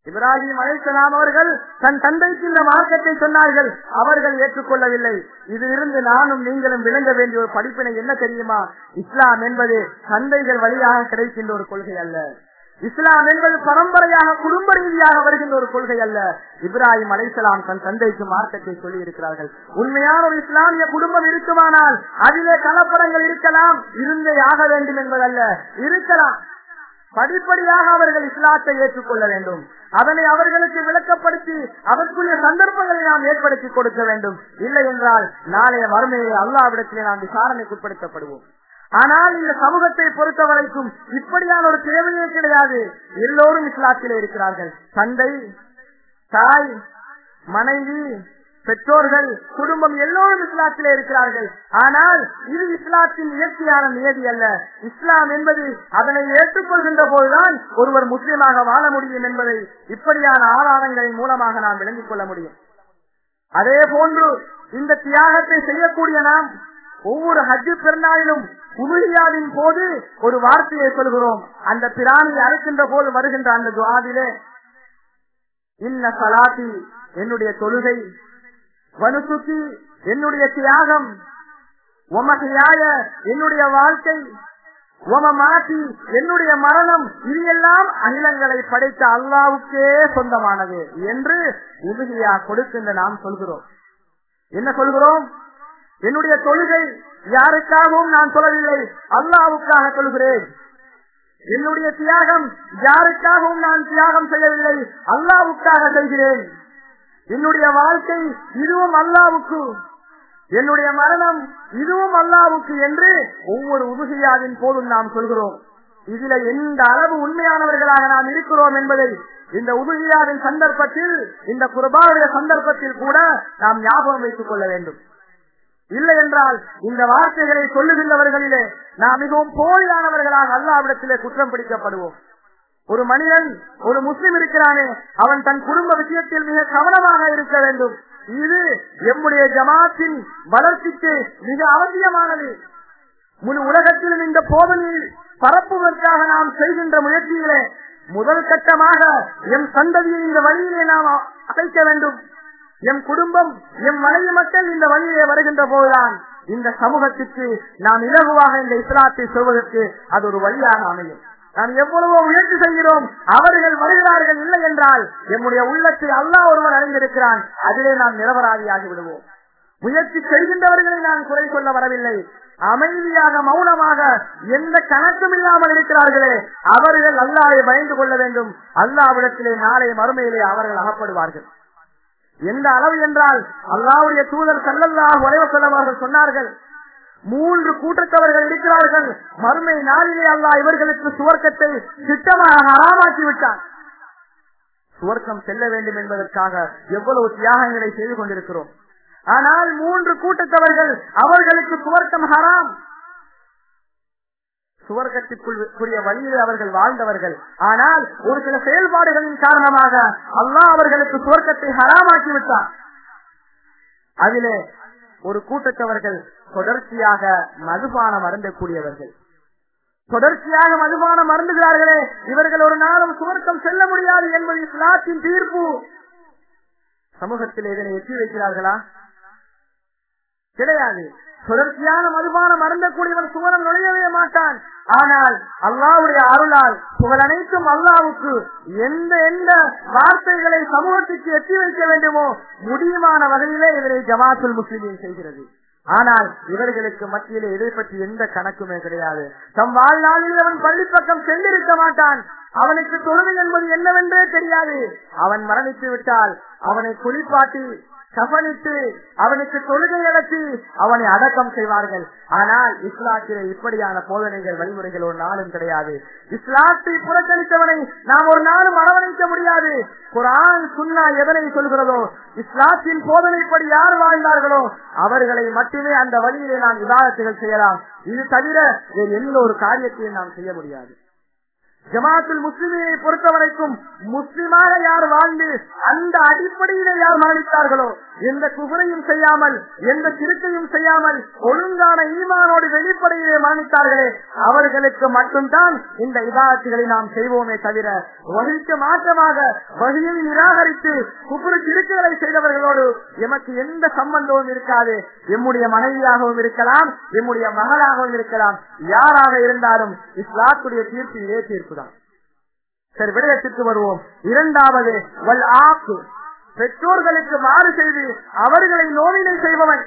இப்ராஹிம் அலைஹிஸ்ஸலாம் அவர்கள் தன் தந்தைக்கு இந்த மார்க்கத்தை சொன்னார்கள், அவர்கள் ஏற்றுக்கொள்ளவில்லை. இதிலிருந்து நானும் நீங்களும் விளங்க வேண்டிய ஒரு படிப்பினை என்ன தெரியுமா? இஸ்லாம் என்பது தந்தைகள் வழியாக கிடைக்கின்ற ஒரு கொள்கை அல்ல. இஸ்லாம் என்பது பரம்பரையாக குடும்ப ரீதியாக வருகின்ற ஒரு கொள்கை அல்ல. இப்ராஹிம் அலைஹிஸ்ஸலாம் தன் தந்தைக்கு மார்க்கத்தை சொல்லி இருக்கிறார்கள். உண்மையான ஒரு இஸ்லாமிய குடும்பம் இருக்குமானால் அதிலே கலப்படங்கள் இருக்கலாம், இருந்தே ஆக வேண்டும் என்பதல்ல, இருக்கலாம். படிப்படியாக அவர்கள் இஸ்லாத்தை ஏற்றுக்கொள்ள வேண்டும். அதனை அவர்களுக்கு விளக்கப்படுத்தி அதற்குரிய சந்தர்ப்பங்களை நாம் ஏற்படுத்தி கொடுக்க வேண்டும். இல்லை என்றால் நாளைய மறுமையை அல்லாஹ்விடத்திலே நாம் விசாரணைக்குட்படுத்தப்படுவோம். ஆனால் இந்த சமூகத்தை பொறுத்த வரைக்கும் இப்படியான ஒரு தேவையே கிடையாது. எல்லோரும் இஸ்லாத்திலே இருக்கிறார்கள். தந்தை, தாய், மனைவி, பெற்றோர்கள், குடும்பம் எல்லோரும் இஸ்லாத்திலே இருக்கிறார்கள். ஆனால் இது இஸ்லாத்தின் இயற்கையான நியதி அல்ல. இஸ்லாம் என்பது அதனை ஏற்றுக்கொள்கின்ற போதுதான் ஒருவர் முஸ்லிமாக வாழ முடியும் என்பதை இப்படியான ஆதாரங்களின் மூலமாக நாம் விளங்கிக் கொள்ள முடியும். அதே போன்று இந்த தியாகத்தை செய்யக்கூடிய நாம் ஒவ்வொரு ஹஜ் பெருநாளிலும் உலுஹியாவின் போது ஒரு வார்த்தையை சொல்கிறோம். அந்த பிராணியை அழைக்கின்ற போது வருகின்ற அந்த துஆவிலே, இன்ன ஸலாத்தி என்னுடைய தொழுகை, வனுசுகி என்னுடைய தியாகம், வமஹியாய என்னுடைய வாழ்க்கை, வமமாத்தி என்னுடைய மரணம், இது எல்லாம் அகிலங்களை படைத்த அல்லாஹ்வுக்கே சொந்தமானது என்று உலுஹியா கொடுக்கின்ற நாம் சொல்கிறோம். என்ன சொல்கிறோம்? என்னுடைய தொழுகை யாருக்காகவும் நான் சொல்லவில்லை, அல்லாஹ்வுக்காக சொல்கிறேன். என்னுடைய தியாகம் யாருக்காகவும் நான் தியாகம் செய்யவில்லை, அல்லாஹ்வுக்காக செய்கிறேன். என்னுடைய வாழ்க்கை இதுவும் அல்லாஹ்வுக்கு, என்னுடைய மரணம் இதுவும் அல்லாஹ்வுக்கு என்று ஒவ்வொரு உதுஹியாவின் போதும் நாம் சொல்கிறோம். இதுல எந்த அளவு உண்மையானவர்களாக நாம் இருக்கிறோம் என்பதை இந்த உதுஹியாவின் சந்தர்ப்பத்தில், இந்த குர்பானுடைய சந்தர்ப்பத்தில் கூட நாம் ஞாபகம் வைத்துக் கொள்ள வேண்டும். இல்லை என்றால் இந்த வார்த்தைகளை சொல்லுகின்றவர்களிலே நாம் மிகவும் போலியானவர்களாக அல்லாஹ்விடத்திலே குற்றம் பிடிக்கப்படுவோம். ஒரு மனிதன், ஒரு முஸ்லிம் இருக்கிறானே, அவன் தன் குடும்ப விஷயத்தில் மிக கவனமாக இருக்க வேண்டும். இது எம்முடைய ஜமாத்தின் வளர்ச்சிக்கு மிக அவசியமானது. முழு உலகத்திலும் இந்த போதனையை பரப்புவதற்காக நாம் செய்கின்ற முயற்சியிலே முதல் கட்டமாக எம் சந்ததியை இந்த வழியிலே நாம் அழைக்க வேண்டும். எம் குடும்பம், எம் மனைவி மக்கள் இந்த வழியிலே வருகின்ற போதுதான் இந்த சமூகத்திற்கு நாம் இலகுவாக இந்த இஸ்லாத்தை சொல்வதற்கு அது ஒரு வழியாக அமையும். நாம் எவ்வளவோ முயற்சி செய்கிறோம், அவர்கள் வருகிறார்கள். இல்லை என்றால் எம்முடைய உள்ளத்தை அல்லாஹ் ஒருவர் அறிந்திருக்கிறான், அதிலே நாம் நிரபராதியாகி விடுவோம். முயற்சி செய்கின்றவர்களை நான் குறை சொல்ல வரவில்லை. அமைதியாக மௌனமாக எந்த கணக்கும் இல்லாமல் இருக்கிறார்களே, அவர்கள் அல்லாஹ்வை பயந்து கொள்ள வேண்டும். அல்லாஹ்விடத்திலே நாளை மறுமையிலே அவர்கள் அகப்படுவார்கள். எந்த அளவு என்றால் அல்லாஹ்வுடைய தூதர் ஸல்லல்லாஹு அலைஹி வஸல்லம் அவர்கள் சொன்னார்கள், மூன்று கூட்டத்தவர்கள் இருக்கிறார்கள், மறுமை நாளிலே அல்லாஹ் இவர்களுக்கு சுவர்க்கத்தை திட்டமாக ஹராமாக்கி விட்டான். சுவர்க்கம் செல்ல வேண்டும் என்பதற்காக எவ்வளவு தியாகங்களை செய்து கொண்டிருக்கிறோம். ஆனால் மூன்று கூட்டத்தவர்கள், அவர்களுக்கு சுவர்க்கம் ஹராம். சுவர்க்கத்திற்குரிய வழியில் அவர்கள் வாழ்ந்தவர்கள். ஆனால் ஒரு சில செயல்பாடுகளின் காரணமாக அல்லாஹ் அவர்களுக்கு சுவர்க்கத்தை ஹராமாக்கி விட்டார். அதிலே ஒரு கூட்டத்தவர்கள் தொடர்ச்சியாக மதுபானம் அருந்தக்கூடியவர்கள். தொடர்ச்சியாக மதுபானம் அருந்துகிறார்களே, இவர்கள் ஒரு நாளும் சுவர்க்கம் செல்ல முடியாது என்பது இஸ்லாத்தின் தீர்ப்பு. சமூகத்தில் இதனை எட்டி வைக்கிறார்களா? கிடையாது. தொடர்ச்சியான மதுபானம் அருந்தக்கூடியவன் சுவனம் நுழையவே மாட்டான். ஆனால் அல்லாஹ்வுடைய அருளால் புகழ் அனைத்தும் அல்லாஹ்வுக்கு. எந்த எந்த வார்த்தைகளை சமூகத்துக்கு எட்டி வைக்க வேண்டுமோ முடியுமான வகையிலே இதனை ஜமாத்துல் முஸ்லிமீன் செய்கிறது. ஆனால் இவர்களுக்கு மத்தியிலே இதை பற்றி எந்த கணக்குமே கிடையாது. தம் வாழ்நாளில் அவன் பள்ளி பக்கம் சென்றிருக்க மாட்டான். அவனுக்கு தொழுகை என்பது என்னவென்றே தெரியாது. அவன் மரணித்து விட்டால் அவனை குளிப்பாட்டி கஃனிட்டு அவனுக்கு தொழுகை நடத்தி அவனை அடக்கம் செய்வார்கள். ஆனால் இஸ்லாத்திலே இப்படியான போதனைகள் வழிமுறைகள் ஒரு நாளும் கிடையாது. இஸ்லாத்தை புறக்கணித்தவனை நாம் ஒரு நாளும் அரவணைக்க முடியாது. குர்ஆன் சுன்னா எதனை சொல்கிறதோ, இஸ்லாத்தின் போதனைப்படி யார் வாழ்ந்தார்களோ அவர்களை மட்டுமே அந்த வழியிலே நாம் இபாதத்துகள் செய்யலாம். இது தவிர வேறு எந்த ஒரு காரியத்தையும் நாம் செய்ய முடியாது. ஜமாத்துல் முஸ்லிமை பொறுத்தவரைக்கும் முஸ்லிமாக யார் வாழ்ந்து அந்த அடிப்படையிலே யார் மரணித்தார்களோ, எந்த குஃபரையும் செய்யாமல் எந்த சிறுக்கையும் செய்யாமல் ஒழுங்கான ஈமானோடு வெளிப்படையிலே மரணித்தார்களே அவர்களுக்கு மட்டும்தான் இந்த இபாதத்துகளை நாம் செய்வோமே தவிர, வஹிக்கு மாற்றமாக வஹியை நிராகரித்து குஃப்ரு சிறுக்குகளை செய்தவர்களோடு எமக்கு எந்த சம்பந்தமும் இருக்காது. எம்முடைய மனைவியாகவும் இருக்கலாம், எம்முடைய மகளாகவும் இருக்கலாம், யாராக இருந்தாலும் இஸ்லாத்துடைய தீர்ப்பு இதே தீர்ப்பு தான். சரி, விடயத்திற்கு வருவோம். இரண்டாவது வல் ஆக்கு, பெற்றோர்களுக்கு மாறு செய்து அவர்களை நோவினை செய்பவன்.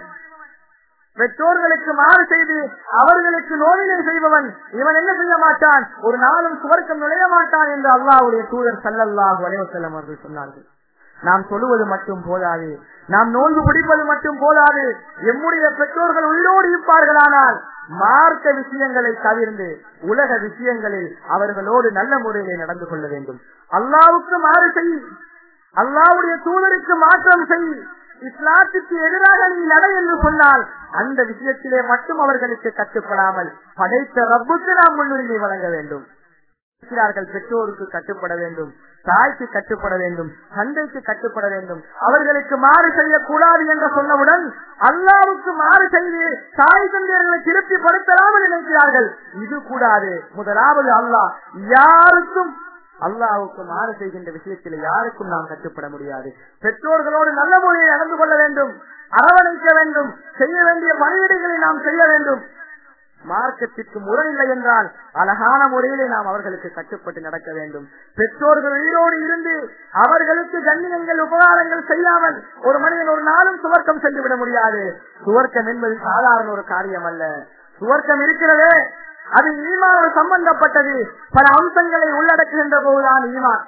பெற்றோர்களுக்கு மாறு செய்து அவர்களுக்கு நோவினை செய்பவன் இவன் என்ன செய்ய மாட்டான், ஒரு நாளும் சுவர்க்கம் நுழைய மாட்டான் என்று அல்லாஹ்வுடைய தூதர் ஸல்லல்லாஹு அலைஹி வஸல்லம் அவர்கள் சொன்னார்கள். நாம் சொல்லுவது மட்டும் போதாது, நாம் நோன்பு பிடிப்பது மட்டும் போதாது, எம்முடைய பெற்றோர்கள் உயிரோடு இருப்பார்களானால் மார்க்க விஷயங்களை தவிர்ந்து உலக விஷயங்களில் அவர்களோடு நல்ல முறையிலே நடந்து கொள்ள வேண்டும். அல்லாஹ்வுக்கு மாறு செய், அல்லாஹ்வுடைய தூதருக்கு மாற்றம் செய், இஸ்லாத்துக்கு எதிராக நீ நடை என்று சொன்னால் அந்த விஷயத்திலே மட்டும் அவர்களுக்கு கட்டுப்படாமல் படைத்த ரப்புக்கு நாம் முன்னுரிமை வழங்க வேண்டும். பெற்றோருக்கு கட்டுப்பட வேண்டும், தாய்க்கு கட்டுப்பட வேண்டும், தந்தைக்கு கட்டுப்பட வேண்டும். அவர்களுக்கு மாறு செய்யக்கூடாது என்று சொன்னவுடன் அல்லாஹ்வுக்கு மாறு செய்து தாய் தந்தையர்களை திருப்திப்படுத்தலாமல் நினைக்கிறார்கள். இது கூடாது. முதலாவது அல்லாஹ், யாருக்கும் அல்லாஹ்வுக்கு மாறு செய்கின்ற விஷயத்தில் யாருக்கும் நாம் கட்டுப்பட முடியாது. பெற்றோர்களோடு நல்ல முறையை நடந்து கொள்ள வேண்டும், அரவணைக்க வேண்டும், செய்ய வேண்டிய பணியிடைகளை நாம் செய்ய வேண்டும். மார்க்கத்திற்கு முறை இல்லை என்றால் அழகான முறையிலே நாம் அவர்களுக்கு கட்டுப்பட்டு நடக்க வேண்டும். பெற்றோர்கள் உயிரோடு இருந்து அவர்களுக்கு கண்ணியங்கள் உபகாரங்கள் செய்யாமல் ஒரு மனிதன் ஒரு நாளும் சுவர்க்கம் சென்று விட முடியாது. சுவர்க்கம் என்பது சாதாரண ஒரு காரியம் அல்ல. சுவர்க்கம் இருக்கிறதே அது ஈமானோடு சம்பந்தப்பட்டது. பல அம்சங்களை உள்ளடக்குகின்ற போதுதான் ஈமான்.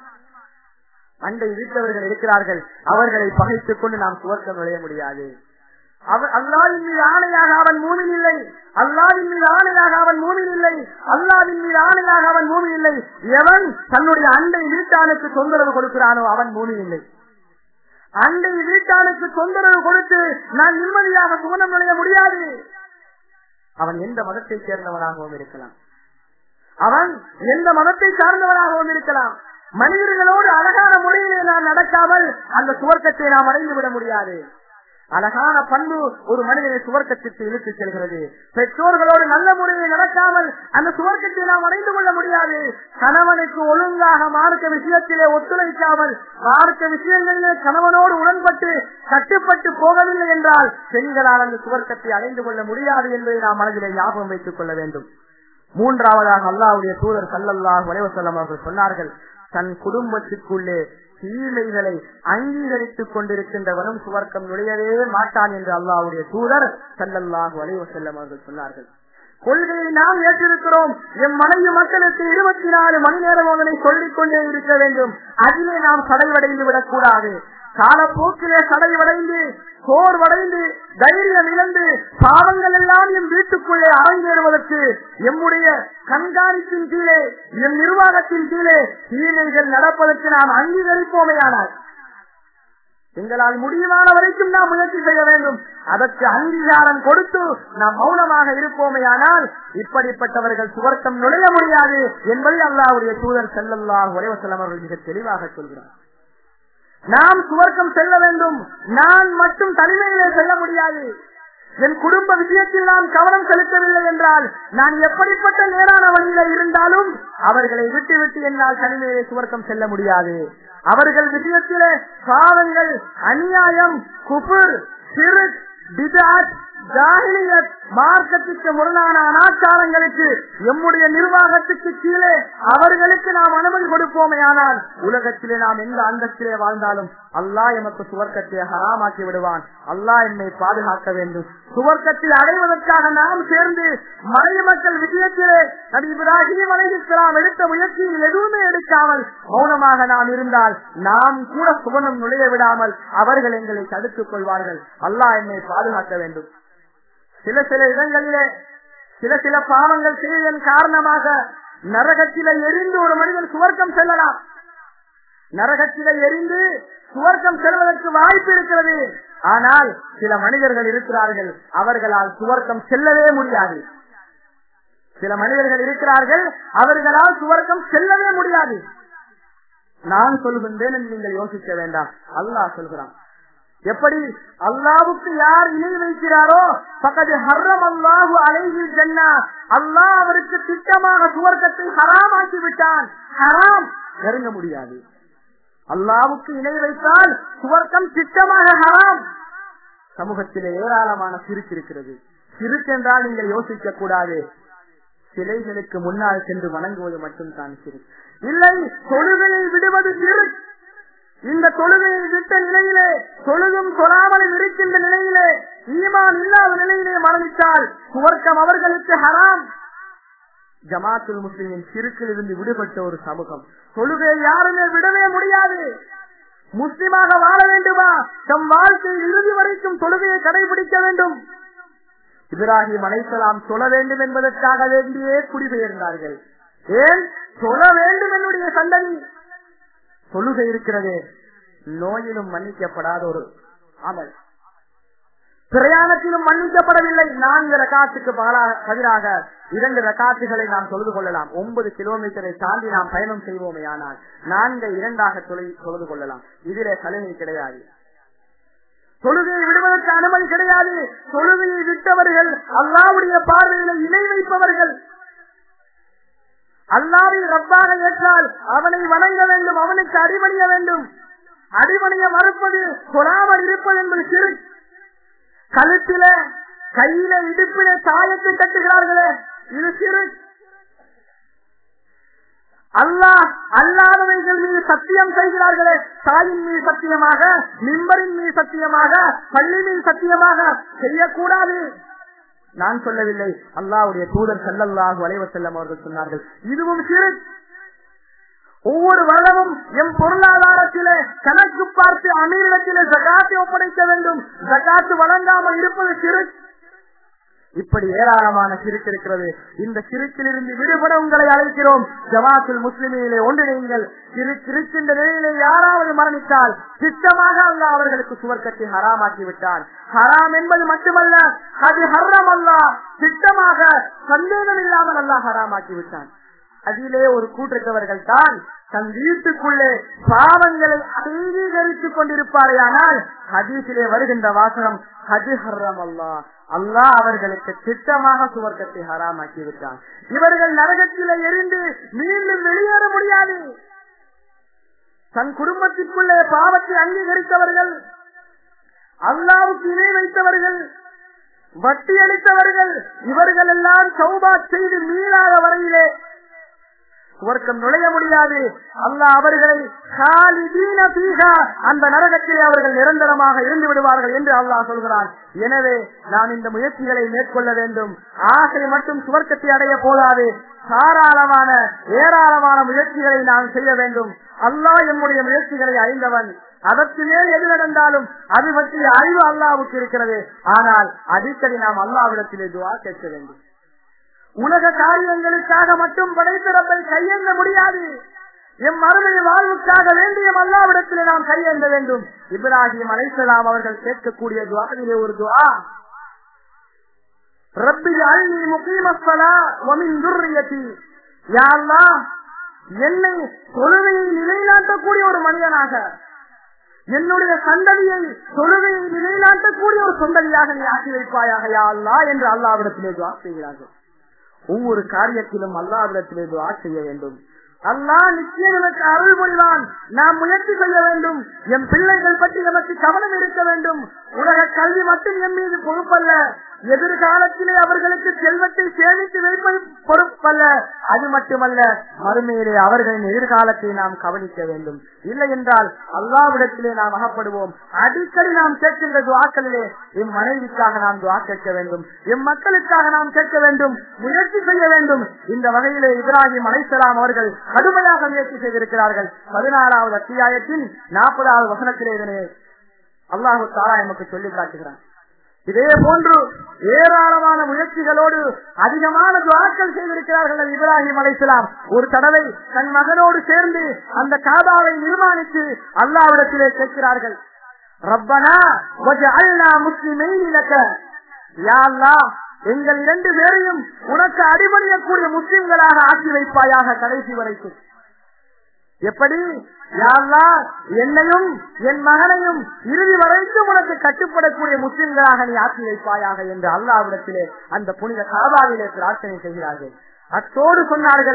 அண்டை வீட்டவர்கள் இருக்கிறார்கள், அவர்களை பகைத்துக் கொண்டு நாம் சுவர்க்கம் நுழைய முடியாது. அல்லாஹ்வின் மீது ஆணையாக அவன் மூமின் இல்லை, அல்லாஹ்வின் மீது ஆணையாக அவன் மூமின் இல்லை, அல்லாஹ்வின் மீது ஆணையாக அவன் மூமின் இல்லை. எவன் தன்னுடைய அண்டை வீட்டானுக்கு தொந்தரவு கொடுக்கிறானோ அவன் மூமின் இல்லை. அண்டை வீட்டானுக்கு தொந்தரவு கொடுத்து நான் நிம்மதியாக சுவனம் நுழைய முடியாது. அவன் எந்த மதத்தை சேர்ந்தவனாகவும் இருக்கலாம், அவன் எந்த மதத்தை சார்ந்தவனாகவும் இருக்கலாம். மனிதர்களோடு அழகான முறையிலே நாம் நடக்காமல் அந்த சுவர்க்கத்தை நாம் அடைந்து விட முடியாது. அழகான பண்பு ஒரு மனிதனை சுவர்க்கத்திற்கு இழுத்துச் செல்கிறது. பெற்றோர்களோடு நல்ல முறையில் நடக்காமல் அந்த சுவர்க்கத்தை நாம் அடைந்து கொள்ள முடியாது. கணவனுக்கு ஒழுங்காக மார்க்க விஷயத்திலே ஒத்துழைக்காமல் மார்க்க விஷயங்களிலே கணவனோடு உடன்பட்டு கட்டுப்பட்டு போகவில்லை என்றால் பெண்களால் அந்த சுவர்க்கத்தை அடைந்து கொள்ள முடியாது என்பதை நாம் மனதிலே ஞாபகம் வைத்துக் கொள்ள வேண்டும். மூன்றாவதாக அல்லாஹ்வுடைய தூதர் ஸல்லல்லாஹு அலைஹி வஸல்லம் அவர்கள் சொன்னார்கள், தன் குடும்பத்திற்குள்ளே தீமைகளை அங்கீகரித்துக் கொண்டிருக்கின்றவனும் சுவர்க்கம் நுழையவே மாட்டான் என்று அல்லாஹ்வுடைய தூதர் ஸல்லல்லாஹு அலைஹி வஸல்லம் அவர்கள் சொன்னார்கள். கொள்கையை நாம் ஏற்றிருக்கிறோம். எம் மனைவி மக்களுக்கு இருபத்தி நாலு மணி நேரம் அதனை சொல்லிக் கொண்டே இருக்க வேண்டும். அதிலே நாம் சடைவடைந்து விடக்கூடாது. காலப்போக்கிலே சடைவடைந்து சோர்வடைந்து தைரியம் இழந்து பாவங்கள் எல்லாம் எம் வீட்டுக்குள்ளே அரங்கேறுவதற்கு எம்முடைய கண்காணிப்பின் கீழே எம் நிர்வாகத்தின் கீழே தீமைகள் நடப்பதற்கு நாம் அங்கீகரிப்போமையானால் எங்களால் முடியுமான வரைக்கும் நாம் முயற்சி செய்ய வேண்டும். அதற்கு அங்கீகாரம் கொடுத்து நாம் மௌனமாக இருப்போமையானால் இப்படிப்பட்டவர்கள் சுவர்க்கம் நுழைய முடியாது என்பதை அல்லாஹ்வுடைய தூதர் ஸல்லல்லாஹு அலைஹி வஸல்லம் அவர்கள் மிக தெளிவாக சொல்கிறார். நாம் சுவர்க்கம் செல்ல வேண்டும். நான் மட்டும் தனிமையிலே செல்ல முடியாது. என் குடும்ப விஷயத்தில் நான் கவனம் செலுத்தவில்லை என்றால் நான் எப்படிப்பட்ட நேரான வழியில இருந்தாலும் அவர்களை விட்டு விட்டு என்னால் தனிமையிலே சுவர்க்கம் செல்ல முடியாது. அவர்கள் விஷயத்திலே பாவங்கள், அநியாயம், குஃபர், ஷிர்க், பித்அத், ஜாஹிலியத், மார்க்கத்துக்கு முரணான அனாச்சாரங்களுக்கு எம்முடைய நிர்வாகத்துக்கு கீழே அவர்களுக்கு நாம் அனுமதி கொடுப்போமையானால் உலகத்திலே நாம் எந்த அந்தத்திலே வாழ்ந்தாலும் அல்லாஹ் எமக்கு சுவர்க்கத்தை ஹராமாக்கி விடுவான். அல்லாஹ் என்னை பாதுகாக்க வேண்டும். சுவர்க்கத்தை அடைவதற்காக நாம் சேர்ந்து மலை மக்கள் விஷயத்திலே நபி இப்ராஹீம் அலைஹிஸ்ஸலாம் எடுத்த முயற்சியில் எதுவுமே எடுக்காமல் மௌனமாக நாம் இருந்தால் நாம் கூட சுவனம் நுழைய விடாமல் அவர்கள் எங்களை தடுத்துக் கொள்வார்கள். அல்லாஹ் என்னை பாதுகாக்க வேண்டும். சில சில இடங்களிலே சில சில பாவங்கள் செய்வதன் காரணமாக நரகத்திலே எரிந்து ஒரு மனிதன் சுவர்க்கம் செல்லலாம். நரகத்திலே எரிந்து சுவர்க்கம் செல்வதற்கு வாய்ப்பு இருக்கிறது. ஆனால் சில மனிதர்கள் இருக்கிறார்கள், அவர்களால் சுவர்க்கம் செல்லவே முடியாது. சில மனிதர்கள் இருக்கிறார்கள், அவர்களால் சுவர்க்கம் செல்லவே முடியாது. நான் சொல்கின்றேன் என்று நீங்கள் யோசிக்க வேண்டாம். அல்லாஹ் சொல்கிறான். எப்படி அல்லாஹ்வுக்கு யார் இணை வைக்கிறாரோ ஃபகத் ஹர்ரம் அல்லாஹு அலைஹில் ஜன்னah, அல்லாஹ் அவருக்கு திட்டமாக சுவர்க்கத்தை ஹராமாக்கி விட்டான். ஹராம் நெருங்க முடியாது. அல்லாஹ்வுக்கு இணை வைத்தால் சுவர்க்கம் திட்டமாக ஹராம். சமூகத்திலே ஏராளமான சிறுக்கு இருக்கிறது. சிறுக்கு என்றால் நீங்கள் யோசிக்க கூடாது, சிலைகளுக்கு முன்னால் சென்று வணங்குவது மட்டும்தான் சிறுக்கு. இல்லை, தொழுகையை விடுவது சிறுக்கு. இந்த தொழுகையை விட்ட நிலையிலே, தொழுதும் சொல்லாமலும் இருக்கின்ற நிலையிலே, ஈமான் இல்லாத நிலையிலே மரணித்தால் சுவர்க்கம் அவர்களுக்கு ஹராம். ஜமாத்துல் முஸ்லிமின் சிறுக்கில் இருந்து விடுபட்ட ஒரு சமூகம். தொழுகையை யாருமே விடவே முடியாது. முஸ்லிமாக வாழ வேண்டுமா, தம் வாழ்க்கையில் இறுதி வரைக்கும் தொழுகையை கடைபிடிக்க வேண்டும். இப்ராஹிம் அலைஹிஸ்ஸலாம் தொழ வேண்டும் என்பதற்காக வேண்டியே குடிபெயர்ந்தார்கள். ஏன் தொழ வேண்டும்? என்னுடைய சந்ததி தொழுகை இருக்கிறது, நோயிலும் மன்னிக்கப்படாத ஒரு அமல், பிரயாணத்திலும் மன்னிக்கப்படவில்லை. நான்கு ரக்காத்துக்கு பதிலாக இரண்டு ரக்காத்துகளை நாம் தொழுது கொள்ளலாம். ஒன்பது கிலோமீட்டரை தாண்டி நாம் பயணம் செய்வோமே, ஆனால் நான்கை இரண்டாக தொழுது கொள்ளலாம். இதிலே சலுகை கிடையாது. தொழுகையை விடுவதற்கு அனுமதி கிடையாது. தொழுகையை விட்டவர்கள் அல்லாஹ்வுடைய பார்வையில இணை வைப்பவர்கள். அல்லாஹ்வை ரப்பாக ஏற்றால் அவனை வணங்க வேண்டும், அவனுக்கு அடிபணிய வேண்டும். அடிபணிய மறுப்பது, சொல்லாமல் இருப்பது என்பது சிறு. கழுத்தில, கையில, இடுப்பில சாயத்தை கட்டுகிறார்களே, இது சிறு. அல்லாஹ் அல்லாதவைகள் மீது சத்தியம் செய்கிறார்களே, தாயின் மீது சத்தியமாக, மிம்பரின் மீது சத்தியமாக, பள்ளி மீது சத்தியமாக செய்யக்கூடாது. நான் சொல்லவில்லை, அல்லாஹ்வுடைய தூதர் ஸல்லல்லாஹு அலைஹி வஸல்லம் அவர்கள் சொன்னார்கள். இதுவும் ஷிர்க். ஒவ்வொரு வருடமும் எம் பொருளாதாரத்திலே கணக்கு பார்த்து அமீரிடத்திலே ஜகாத்தை ஒப்படைக்க வேண்டும். ஜகாத்து வழங்காமல் இருப்பது ஷிர்க். இப்படி ஏராளமான ஷிர்க் இருக்கிறது. இந்த ஷிர்க்கிலிருந்து விடுபட உங்களை அழைக்கிறோம். ஜமாத்துல் முஸ்லிமீனிலே ஒன்றிணையுங்கள். ஷிர்க் இருக்கின்ற நிலையிலே யாராவது மரணித்தால் திட்டமாக அல்லாஹ் அவர்களுக்கு சுவர்க்கத்தை ஹராமாக்கி விட்டான். ஹராம் என்பது மட்டுமல்ல, அது ஹர்ரம் அல்லாஹ் திட்டமாக சந்தேகம் இல்லாமல் அல்லாஹ் ஹராமாக்கி விட்டான். அதிலே ஒரு கூட்டத்தவர்கள் தான் தன் வீட்டுக்குள்ளே பாவங்களை அங்கீகரித்துக் கொண்டிருப்பார்கள். ஹதீஸிலே வருகின்ற வாசகம் அது ஹர்ரம் அல்லாஹ், அல்லாஹ் அவர்களுக்கு திட்டமாக சுவர்க்கத்தை ஹராமாக்கி விட்டான். இவர்கள் நரகத்திலே எரிந்து மீண்டும் வெளியேற முடியாது. தன் குடும்பத்திற்குள்ளே பாவத்தை அங்கீகரித்தவர்கள், அல்லாஹ்வுக்கு இணை வைத்தவர்கள், வட்டி அளித்தவர்கள், இவர்கள் எல்லாம் தௌபா செய்து மீளாத வரையிலே சுவர்க்கம் நுழைய முடியாது. அல்லாஹ் அவர்களை காலிதீன ஃபீஹா, அந்த நரகத்திலே அவர்கள் நிரந்தரமாக இருந்து விடுவார்கள் என்று அல்லாஹ் சொல்கிறான். எனவே நாம் இந்த முயற்சிகளை மேற்கொள்ள வேண்டும். ஆசை மட்டும் சுவர்க்கத்தை அடைய போதாது, தாராளமான ஏராளமான முயற்சிகளை நாம் செய்ய வேண்டும். அல்லாஹ் நம்முடைய முயற்சிகளை அறிந்தவன். அதற்கு மேல் எது நடந்தாலும் அது பற்றிய அறிவு அல்லாஹ்வுக்கு இருக்கிறது. ஆனால் அடிக்கடி நாம் அல்லாஹ்விடத்திலே துஆ கேட்க வேண்டும். உலக காரியங்களுக்காக மட்டும் படைப்பிறப்பை கையெழுந்த முடியாது. எம் மறுமை வாழ்வுக்காக வேண்டிய அல்லாஹ்விடத்திலே நாம் கையெழுந்த வேண்டும். இப்ராஹிம் அலைஹிஸ்ஸலாம் அவர்கள் கேட்கக்கூடிய துஆவிலே ஒரு துஆ, ரப்பி ஜஅல்னி முகீமஸ் ஸலாத் வ மின் ذُرِّيَّتِي, யா அல்லாஹ் என்னை தொழுகையை நிலைநாட்டக்கூடிய ஒரு மனிதனாக, என்னுடைய சந்ததியை தொழுகையை நிலைநாட்டக்கூடிய ஒரு சந்ததியாக நீ ஆக்கி வைப்பாயாக யா அல்லாஹ் என்று அல்லாஹ்விடத்திலே துஆ செய்கிறார்கள். ஒவ்வொரு காரியத்திலும் அல்லாஹ்விடத்திலே துஆ செய்ய வேண்டும். அல்லாஹ் நிச்சயம் நமக்கு அருள் புரிவான். நாம் முயற்சி செய்ய வேண்டும். எம் பிள்ளைகள் பற்றி நமக்கு கவனம் இருக்க வேண்டும். உலக கல்வி மட்டும் எம் மீது பொறுப்பல்ல, எதிர்காலத்திலே அவர்களுக்கு செல்வத்தை சேமித்து வைப்பது பொறுப்பல்ல. அது மட்டுமல்ல, மறுமையிலே அவர்களின் எதிர்காலத்தை நாம் கவனிக்க வேண்டும். இல்லை என்றால் அல்லாஹ்விடத்திலே நாம் அகப்படுவோம். அடிக்கடி நாம் கேட்கின்ற துஆக்களிலே எம் மனைவிக்காக நாம் துஆ கேட்க வேண்டும், எம் மக்களுக்காக நாம் கேட்க வேண்டும், முயற்சி செய்ய வேண்டும். இந்த வகையிலே இப்ராஹிம் அலைஹிஸ்ஸலாம் அவர்கள் கடுமையாக முயற்சி செய்திருக்கிறார்கள். பதினாறாவது அத்தியாயத்தின் நாற்பதாவது வசனத்திலே இதனை அல்லாஹ் தஆலா நமக்கு சொல்லி காட்டுகிறான். இதே போன்று ஏராளமான முயற்சிகளோடு அதிகமான துஆக்கள் செய்திருக்கிறார்கள் இப்ராஹிம் அலைஹிஸ்ஸலாம். ஒரு தடவை தன் மகனோடு சேர்ந்து அந்த காபாவை நிர்மாணித்து அல்லாஹ்விடத்திலே கேட்கிறார்கள், ரப்பனா வஜஅல்னா முஸ்லிமீன லக, யா அல்லாஹ் எங்கள் இரண்டு பேரையும் உனக்கு அடிபணியக்கூடிய முஸ்லிம்களாக ஆக்கி வைப்பாயாக கடைசி வரைக்கும். எப்படி யா அல்லாஹ் என்னையும் என் மகனையும் இறுதி வரைக்கும் உனக்கு கட்டுப்படக்கூடிய முஸ்லிம்களாக நீ ஆக்கி வைப்பாயாக என்று அல்லாஹ்விடத்திலே அந்த புனித காபாவிலே பிரார்த்தனை செய்கிறார்கள். அத்தோடு சொன்னார்கள்,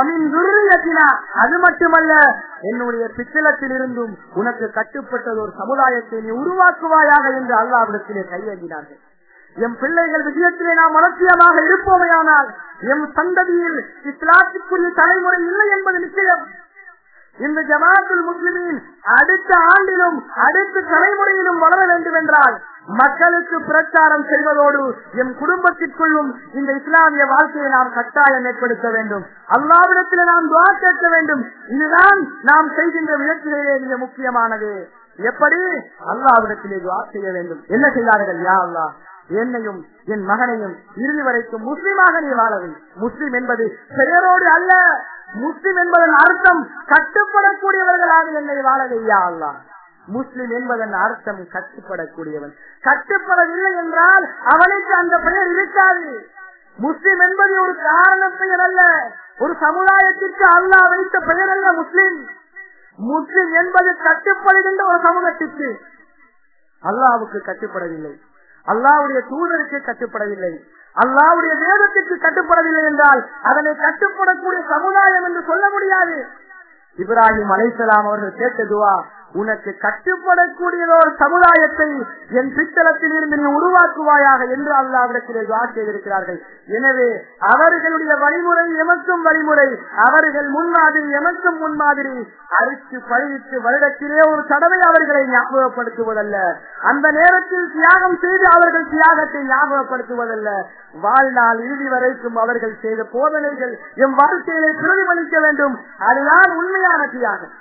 அது மட்டுமல்ல, என்னுடைய பிச்சலத்தில் இருந்தும் உனக்கு கட்டுப்பட்டது ஒரு சமுதாயத்தை நீ உருவாக்குவாயாக என்று அல்லாஹ்விடத்திலே கையேந்தினார்கள். எம் பிள்ளைகள் விஷயத்திலே நாம் அலட்சியமாக இருப்போமையானால் எம் சந்ததியில் இஸ்லாத்துக்குரிய தலைமுறை இல்லை என்பது நிச்சயம். இந்த ஜமாத்துல் முஸ்லிமீன் அடுத்த ஆண்டிலும் அடுத்த தலைமுறையிலும் வளர வேண்டும் என்றால் மக்களுக்கு பிரச்சாரம் செய்வதோடு எம் குடும்பத்திற்குள்ளும் இந்த இஸ்லாமிய வாழ்க்கையை நாம் கட்டாயம் ஏற்படுத்த வேண்டும். அல்லாஹ்விடத்தில் நாம் துஆ கேட்க வேண்டும். இதுதான் நாம் செய்கின்ற முயற்சிகளிலே மிக முக்கியமானது. எப்படி அல்லாஹ்விடத்திலே துஆ செய்ய வேண்டும். என்ன செய்தார்கள்? யா அல்லாஹ் என்னையும் என் மகனையும் இறுதி வரைக்கும் முஸ்லிமாக நீ வாழவை. முஸ்லிம் என்பது பெயரோடு அல்ல, முஸ்லிம் என்பதன் அர்த்தம் கட்டுப்படக்கூடியவர்களாக என்னை வாழவை யா அல்லாஹ். முஸ்லிம் என்பதன் அர்த்தம் கட்டுப்படக்கூடியவன். கட்டுப்படவில்லை என்றால் அவனுக்கு அந்த பெயர் இருக்காது. முஸ்லிம் என்பது ஒரு காரண பெயர் அல்ல, ஒரு சமுதாயத்திற்கு அல்லாஹ் வைத்த பெயர் அல்ல முஸ்லிம். முஸ்லிம் என்பது கட்டுப்படுகின்ற ஒரு சமூகத்திற்கு. அல்லாஹ்வுக்கு கட்டுப்படவில்லை, அல்லாஹ்வுடைய தூதருக்கு கட்டுப்படவில்லை, அல்லாஹ்வுடைய வேதத்திற்கு கட்டுப்படவில்லை என்றால் அதனை கட்டுப்படக்கூடிய சமுதாயம் என்று சொல்ல முடியாது. இப்ராஹிம் அலைஹிஸ்ஸலாம் அவர்கள் கேட்ட துஆ, உனக்கு கட்டுப்படக்கூடியதோர் சமுதாயத்தை என் பித்தளத்தில் இருந்து நீ உருவாக்குவாயாக என்று அல்லாஹ்விடத்திலே துஆ செய்திருக்கிறார்கள். எனவே அவர்களுடைய வழிமுறை எமக்கும் வழிமுறை, அவர்கள் முன்மாதிரி எமக்கும் முன்மாதிரி. அரித்து பழித்து வருடத்திலே ஒரு தடவை அவர்களை ஞாபகப்படுத்துவதல்ல, அந்த நேரத்தில் தியாகம் செய்து அவர்கள் தியாகத்தை ஞாபகப்படுத்துவதல்ல, வாழ்நாள் இறுதி வரைக்கும் அவர்கள் செய்த போதனைகள் எம் வாழ்க்கையிலே பிரதிபலிக்க வேண்டும். அதுதான் உண்மையான தியாகம்.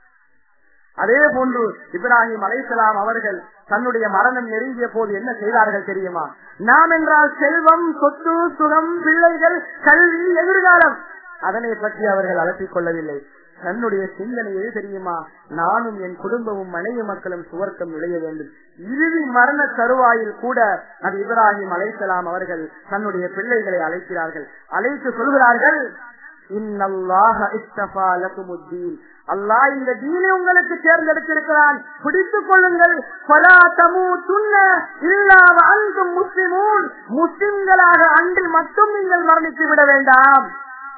அதே போன்று இப்ராஹிம் அலைஹிஸ்ஸலாம் அவர்கள் தன்னுடைய மரணம் நெருங்கிய போது என்ன செய்தார்கள் தெரியுமா? நாம் என்றால் செல்வம், சொத்து, சுகம், பிள்ளைகள், கல்வி, எதிர்காலம், அதனை பற்றி அவர்கள் அலட்டிக் கொள்ளவில்லை. தன்னுடைய சிந்தனை எது தெரியுமா? நானும் என் குடும்பமும் மனைவி மக்களும் சுவர்க்கம் நுழைய வேண்டும். இறுதி மரண தருவாயில் கூட அது இப்ராஹிம் அலைஹிஸ்ஸலாம் அவர்கள் தன்னுடைய பிள்ளைகளை அழைக்கிறார்கள். அழைத்து சொல்கிறார்கள், இன்னல்லாஹ இஸ்தஃபா லகுமுத்தீன், அல்லாஹ் இந்த தீனை உங்களுக்கு தேர்ந்தெடுத்திருக்கிறான், பிடித்துக் கொள்ளுங்கள். ஃபலா தமூதுன்ன இல்லா வஅன்தும் முஸ்லிமூன், முஸ்லிம்களாக அன்று மட்டும் நீங்கள் மரணித்து விட வேண்டாம்.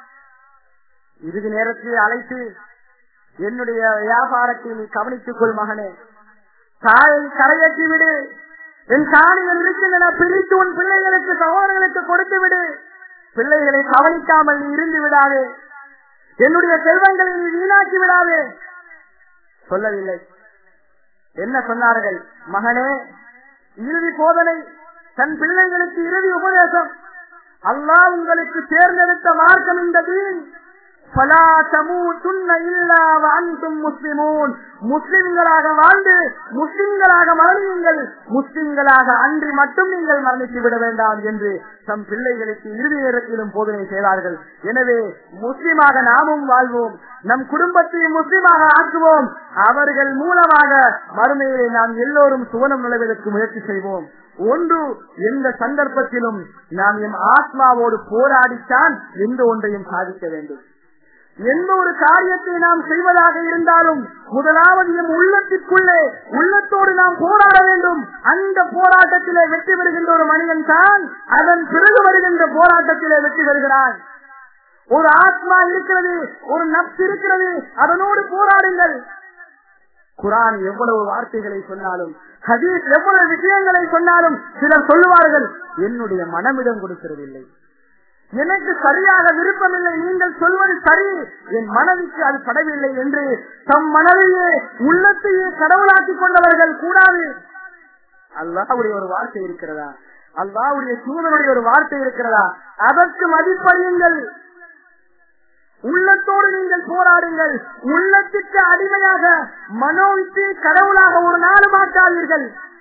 இறுதி நேரத்தில் அழைத்து, என்னுடைய வியாபாரத்தை நீ கவனித்துக் கொள் மகனே, தாயை கரையேற்றி விடு, என் காணிகள் இருக்கின்றன பிரித்து உன் பிள்ளைகளுக்கு சகோதரர்களுக்கு கொடுத்து விடு, பிள்ளைகளை கவனிக்காமல் நீ இருந்து விடாதே, என்னுடைய செல்வங்களை நீ வீணாக்கி விடாதே சொல்லவில்லை. என்ன சொன்னார்கள்? மகனே, இறுதி போதனை, தன் பிள்ளைகளுக்கு இறுதி உபதேசம், அல்லாஹ் உங்களுக்கு தேர்ந்தெடுத்த மார்க்கம் இந்த தீன். ஃபலா தமூதுன்ன இல்லா வஅன்தும் முஸ்லிமூன், முஸ்லிம்களாக வாழ்ந்து முஸ்லிம்களாக மரணியுங்கள், முஸ்லிம்களாக அன்றி மட்டும் நீங்கள் மரணித்து விட வேண்டாம் என்று தம் பிள்ளைகளுக்கு இறுதி நேரத்திலும் போதனை செய்தார்கள். எனவே முஸ்லிமாக நாமும் வாழ்வோம், நம் குடும்பத்தையும் முஸ்லிமாக ஆக்குவோம், அவர்கள் மூலமாக மறுமையை நாம் எல்லோரும் சுவனம் நுழைவதற்கு முயற்சி செய்வோம். ஒன்று, எந்த சந்தர்ப்பத்திலும் நாம் எம் ஆத்மாவோடு போராடித்தான் எந்த ஒன்றையும் சாதிக்க வேண்டும். எந்த ஒரு காரியத்தை நாம் செய்வதாக இருந்தாலும் முதலாவது எம் உள்ளத்திற்குள்ளே உள்ளத்தோடு நாம் போராட வேண்டும். அந்த போராட்டத்திலே வெற்றி பெறுகின்ற ஒரு மனிதன் தான் அதன் பிறகு வருகின்ற போராட்டத்திலே வெற்றி பெறுகிறான். ஒரு ஆத்மா இருக்கிறது, ஒரு நப்ஸ் இருக்கிறது, அதனோடு போராடுங்கள். குர்ஆன் எவ்வளவு வார்த்தைகளை சொன்னாலும், ஹதீஸ் எவ்வளவு விஷயங்களை சொன்னாலும் சிலர் சொல்லுவார்கள், என்னுடைய மனமிடம் கொடுக்கிறதில்லை, எனக்கு சரியாக விருப்பமில்லை, நீங்கள் சொல்வது சரி, என் மனதுக்கு அது படவில்லை என்று தம் மனதையே உள்ளத்தையே கடவுளாக்கிக் கொண்டவர்கள் கூடாது. அல்லாஹ்வுடைய ஒரு வார்த்தை இருக்கிறதா? அல்லாஹ்வுடைய தூதருடைய ஒரு வார்த்தை இருக்கிறதா? அதற்கு மதிப்பளியுங்கள். உள்ளத்தோடு நீங்கள் போராடுங்கள். உள்ளத்திற்கு அடிமையாக மனோவித்து கடவுளாக ஒரு நாள் மாட்டாதீர்கள்.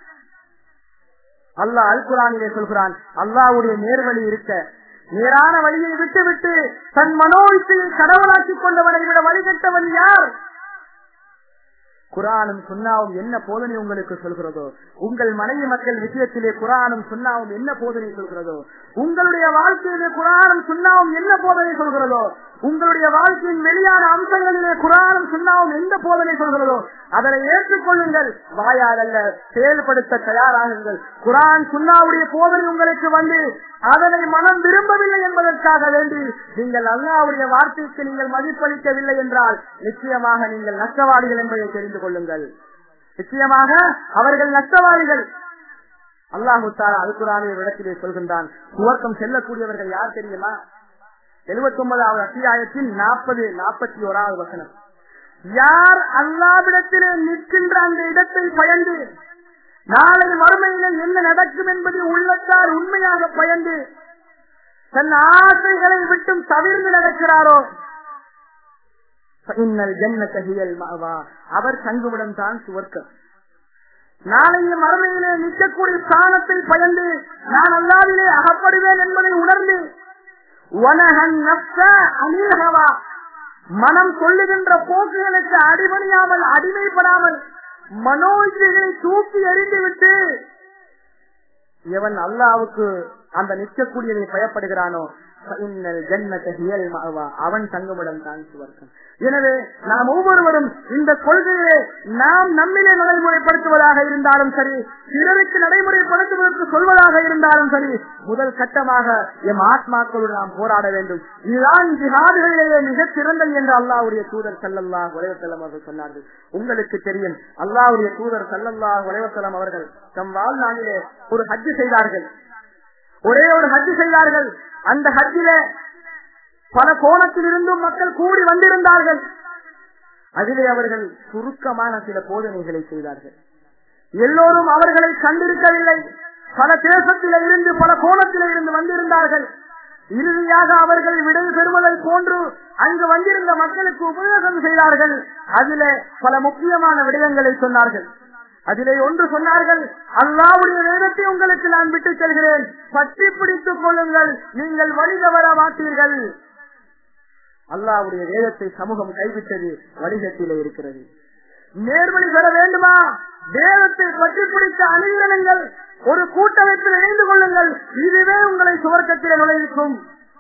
அல்லாஹ் அல் குர்ஆனிலே சொல்கிறான், அல்லாஹ்வுடைய நேர்வழி இருக்க நேரான வழியை விட்டுவிட்டு தன் மனோவித்தையை கடவுளாக்கிக் கொண்டவனை விட வழிகட்டவன் யார்? குர்ஆனும் சுன்னாவும் என்ன போதனை உங்களுக்கு சொல்கிறதோ, உங்கள் மனைவி மக்கள் விஷயத்திலே குர்ஆனும் சுன்னாவும் என்ன போதனை சொல்கிறதோ, உங்களுடைய வாழ்க்கையிலே குர்ஆனும் சுன்னாவும் என்ன போதனை சொல்கிறதோ, உங்களுடைய வாழ்க்கையின் வெளியான அம்சங்களிலே குர்ஆனும் சுன்னாவும் எந்த போதனை சொல்கிறதோ அதனை ஏற்றுக்கொள்ளுங்கள். வாயால் அல்ல, செயல்படுத்த தயாராகுங்கள். குர்ஆன் சுன்னாவுடைய போதனை உங்களுக்கு வந்து அதனை மனம் விரும்பவில்லை என்பதற்காக வேண்டி நீங்கள் அல்லாஹ்வுடைய வார்த்தைக்கு நீங்கள் மதிப்பளிக்கவில்லை என்றால் நிச்சயமாக நீங்கள் நஷ்டவாதிகள் என்பதை தெரிந்து கொள்ளுங்கள். நிச்சயமாக அவர்கள் நஷ்டவாதிகள். அல்லாஹ் தஆலா அல் குர்ஆனில் இடத்திலே சொல்கின்றான், சுவர்க்கம் செல்லக்கூடியவர்கள் யார் தெரியுமா? எழுபத்தி ஒன்பதாவது அத்தியாயத்தின் நாற்பது நாற்பத்தி ஓராவது வசனம். யார் அல்லாஹ்விடத்திலே நிற்கின்ற அந்த இடத்தை பயந்து நாளை மறுமையிலே என்ன நடக்கும் என்பதை உள்ளத்தார் உண்மையாக பயந்து தன் ஆசைகளை விட்டும் தவிர்த்து நடக்கிறாரோ அவர் தங்குமிடம் தான் சுவர்க்கம். நாளைய மறுமையிலே நிற்கக்கூடிய ஸ்தானத்தை பயந்து நான் அல்லாஹ்விலே அகப்படுவேன் என்பதை உணர்ந்து மனம் சொல்லுகின்ற போக்குகளுக்கு அடிபணியாமல் அடிமைப்படாமல் மனோஜைகளை தூக்கி எறிந்துவிட்டு எவன் அல்லாஹ்வுக்கு அந்த நிற்கக்கூடியதை பயப்படுகிறானோ அவன் தங்குமிடம் தான் சுவர்க்கம். எனவே நாம் ஒவ்வொருவரும் இந்த கொள்கையை நாம் நம்மிலே நடைமுறைப்படுத்துவதாக இருந்தாலும் சரி, பிறருக்கு நடைமுறைப்படுத்துவதற்கு சொல்வதாக இருந்தாலும் சரி, முதல் கட்டமாக எம் ஆத்மாக்களுடன் நாம் போராட வேண்டும். இதுதான் ஜிஹாதுகளிலேயே மிக சிறந்தது என்று அல்லாஹ்வுடைய தூதர் ஸல்லல்லாஹு அலைஹி வஸல்லம் அவர்கள் சொன்னார்கள். உங்களுக்கு தெரியும், அல்லாஹ்வுடைய தூதர் ஸல்லல்லாஹு அலைஹி வஸல்லம் அவர்கள் தம் வாழ்நாளிலே ஒரு ஹஜ் செய்தார்கள். ஒரே ஒரு ஹஜ் செய்தார்கள். அந்த ஹஜ்ஜில பல கோணத்தில் இருந்தும் மக்கள் கூடி வந்திருந்தார்கள். அதிலே அவர்கள் சுருக்கமான சில போதனைகளை செய்தார்கள். எல்லோரும் அவர்களை கண்டிருக்கவில்லை. பல தேசத்தில இருந்து பல கோணத்தில இருந்து வந்திருந்தார்கள். இறுதியாக அவர்கள் விடை பெறுவதை போன்று அங்கு வந்திருந்த மக்களுக்கு உபயோகம் செய்தார்கள். அதிலே பல முக்கியமான விடயங்களை சொன்னார்கள். அதிலே ஒன்று சொன்னார்கள், அல்லாஹ்வுடைய வேதத்தை உங்களுக்கு நான் விட்டு செல்கிறேன், பற்றி பிடித்துக் கொள்ளுங்கள், நீங்கள் வழி தவற மாட்டீர்கள். அல்லாஹ்வுடைய வேதத்தை சமூகம் கைவிட்டது, வழிகட்டிலே இருக்கிறது. நேர்வழி பெற வேண்டுமா? வேதத்தை பற்றி பிடித்த அணிந்திருங்கள், ஒரு கூட்டமைப்பில் இணைந்து கொள்ளுங்கள், இதுவே உங்களை சுவர்க்கத்திலே நுழைவிக்கும்.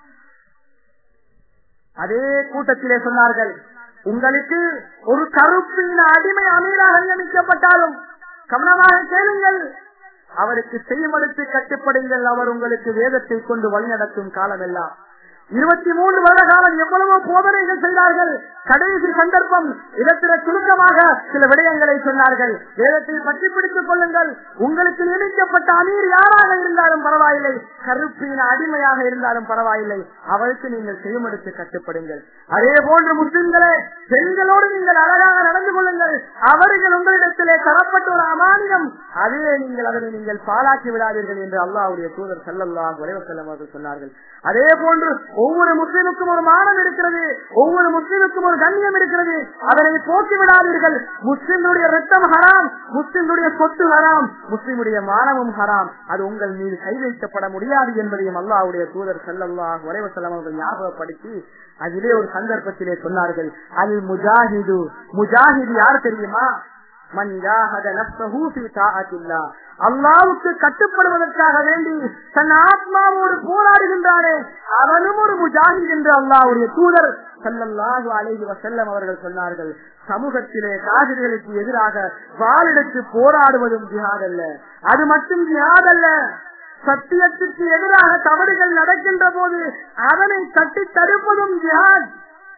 அதே கூட்டத்திலே சொன்னார்கள், உங்களுக்கு ஒரு கருப்பின் அடிமை அமீராக நியமிக்கப்பட்டாலும் கவனமாக கேளுங்கள், அவருக்கு செய்மடுத்து கட்டுப்படுங்கள், அவர் உங்களுக்கு வேதத்தை கொண்டு வழிநடத்தும் காலம் எல்லாம். இருபத்தி மூன்று வருட காலம் எவ்வளவோ போதனைகள் செய்தார்கள். கடைசி சந்தர்ப்பம் இடத்தில சுருக்கமாக சில விடயங்களை சொன்னார்கள். வேதத்தை பற்றி பிடித்துக் கொள்ளுங்கள், உங்களுக்கு நியமிக்கப்பட்ட அமீர் யாராக இருந்தாலும் பரவாயில்லை, கருப்பின் அடிமையாக இருந்தாலும் பரவாயில்லை, அவருக்கு நீங்கள் செய்மடுத்து கட்டுப்படுங்கள். அதே போன்று முஸ்லிம்களே, பெண்களோடு நீங்கள் அழகாக நடந்து கொள்ளுங்கள், அவர்கள் உங்களிடத்திலே தரப்பட்ட ஒரு அமானியம், அதே நீங்கள் அதனை நீங்கள் பாழாக்கி விடாதீர்கள் என்று அல்லாஹ்வுடைய தூதர் ஸல்லல்லாஹு அலைஹி வஸல்லம் அவர்கள் சொன்னார்கள். அதே போன்று ஒவ்வொரு முஸ்லிமுக்கும் ஒரு மானம் இருக்கிறது, ஒவ்வொரு முஸ்லிமுக்கும் ஒரு கண்ணியம் இருக்கிறது, அதனை போக்கி விடாதீர்கள். முஸ்லிமுடைய ரத்தம் ஹராம், முஸ்லிமுடைய சொத்து ஹராம், முஸ்லிமுடைய மானமும் ஹராம், அது உங்கள் மீது கை வைக்கப்பட முடியாது என்பதையும் அல்லாஹ்வுடைய தூதர் ஸல்லல்லாஹு அலைஹி வஸல்லம் அவர்கள் ஞாபகப்படுத்தி அதிலே ஒரு சந்தர்ப்பத்திலே சொன்னார்கள், அல் முஜாஹிது, முஜாஹிது யார் தெரியுமா? மன் ஜாஹத நஃப்ஸஹு ஃபீ தாஅத்தில்லாஹ், அல்லாஹ்வுக்கு கட்டுப்படுவதற்காக வேண்டி தன் ஆத்மாவோடு போராடுகின்றானே அவனும் ஒரு முஜாஹித் என்று அல்லாஹ்வுடைய தூதர் ஸல்லல்லாஹு அலைஹி வஸல்லம் அவர்கள் சொன்னார்கள். சமூகத்திலே காஃபிர்களுக்கு எதிராக வாளெடுத்து போராடுவதும் ஜிஹாத் அல்ல, அது மட்டும் ஜிஹாத் அல்ல. சத்தியத்திற்கு எதிராக தவறுகள் நடக்கின்ற போது அதனை தட்டி தடுப்பதும் ஜிஹாத்.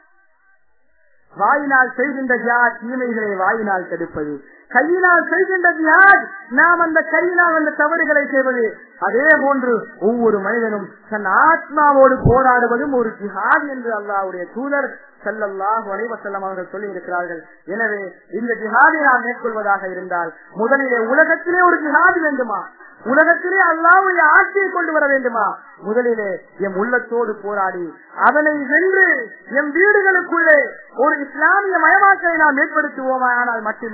வாயினால் செய்கின்ற ஜிஹாத் தீமைகளை வாயினால் தடுப்பது, கையினால் செய்கின்ற ஜிஹாத் நாம் அந்த கையினால் அந்த தவறுகளை செய்வது. அதே போன்று ஒவ்வொரு மனிதனும் தன் ஆத்மாவோடு போராடுவதும் ஒரு ஜிஹாத் என்று அல்லாஹ்வுடைய தூதர் ஸல்லல்லாஹு அலைஹி வஸல்லம் அவர்கள் சொல்லி இருக்கிறார்கள். எனவே இந்த ஜிஹாதை நாம் மேற்கொள்வதாக இருந்தால் முதலிலே உலகத்திலே ஒரு ஜிஹாத் வேண்டுமா? உலகத்திலே அல்லாஹ்வுடைய ஆட்சியை கொண்டு வர வேண்டுமா? முதலிலே எம் உள்ளத்தோடு போராடி அதனை வென்று எம் வீடுகளுக்குள்ளே ஒரு இஸ்லாமிய மயமாக்கலை நாம் ஏற்படுத்துவோமா? ஆனால் மட்டுமே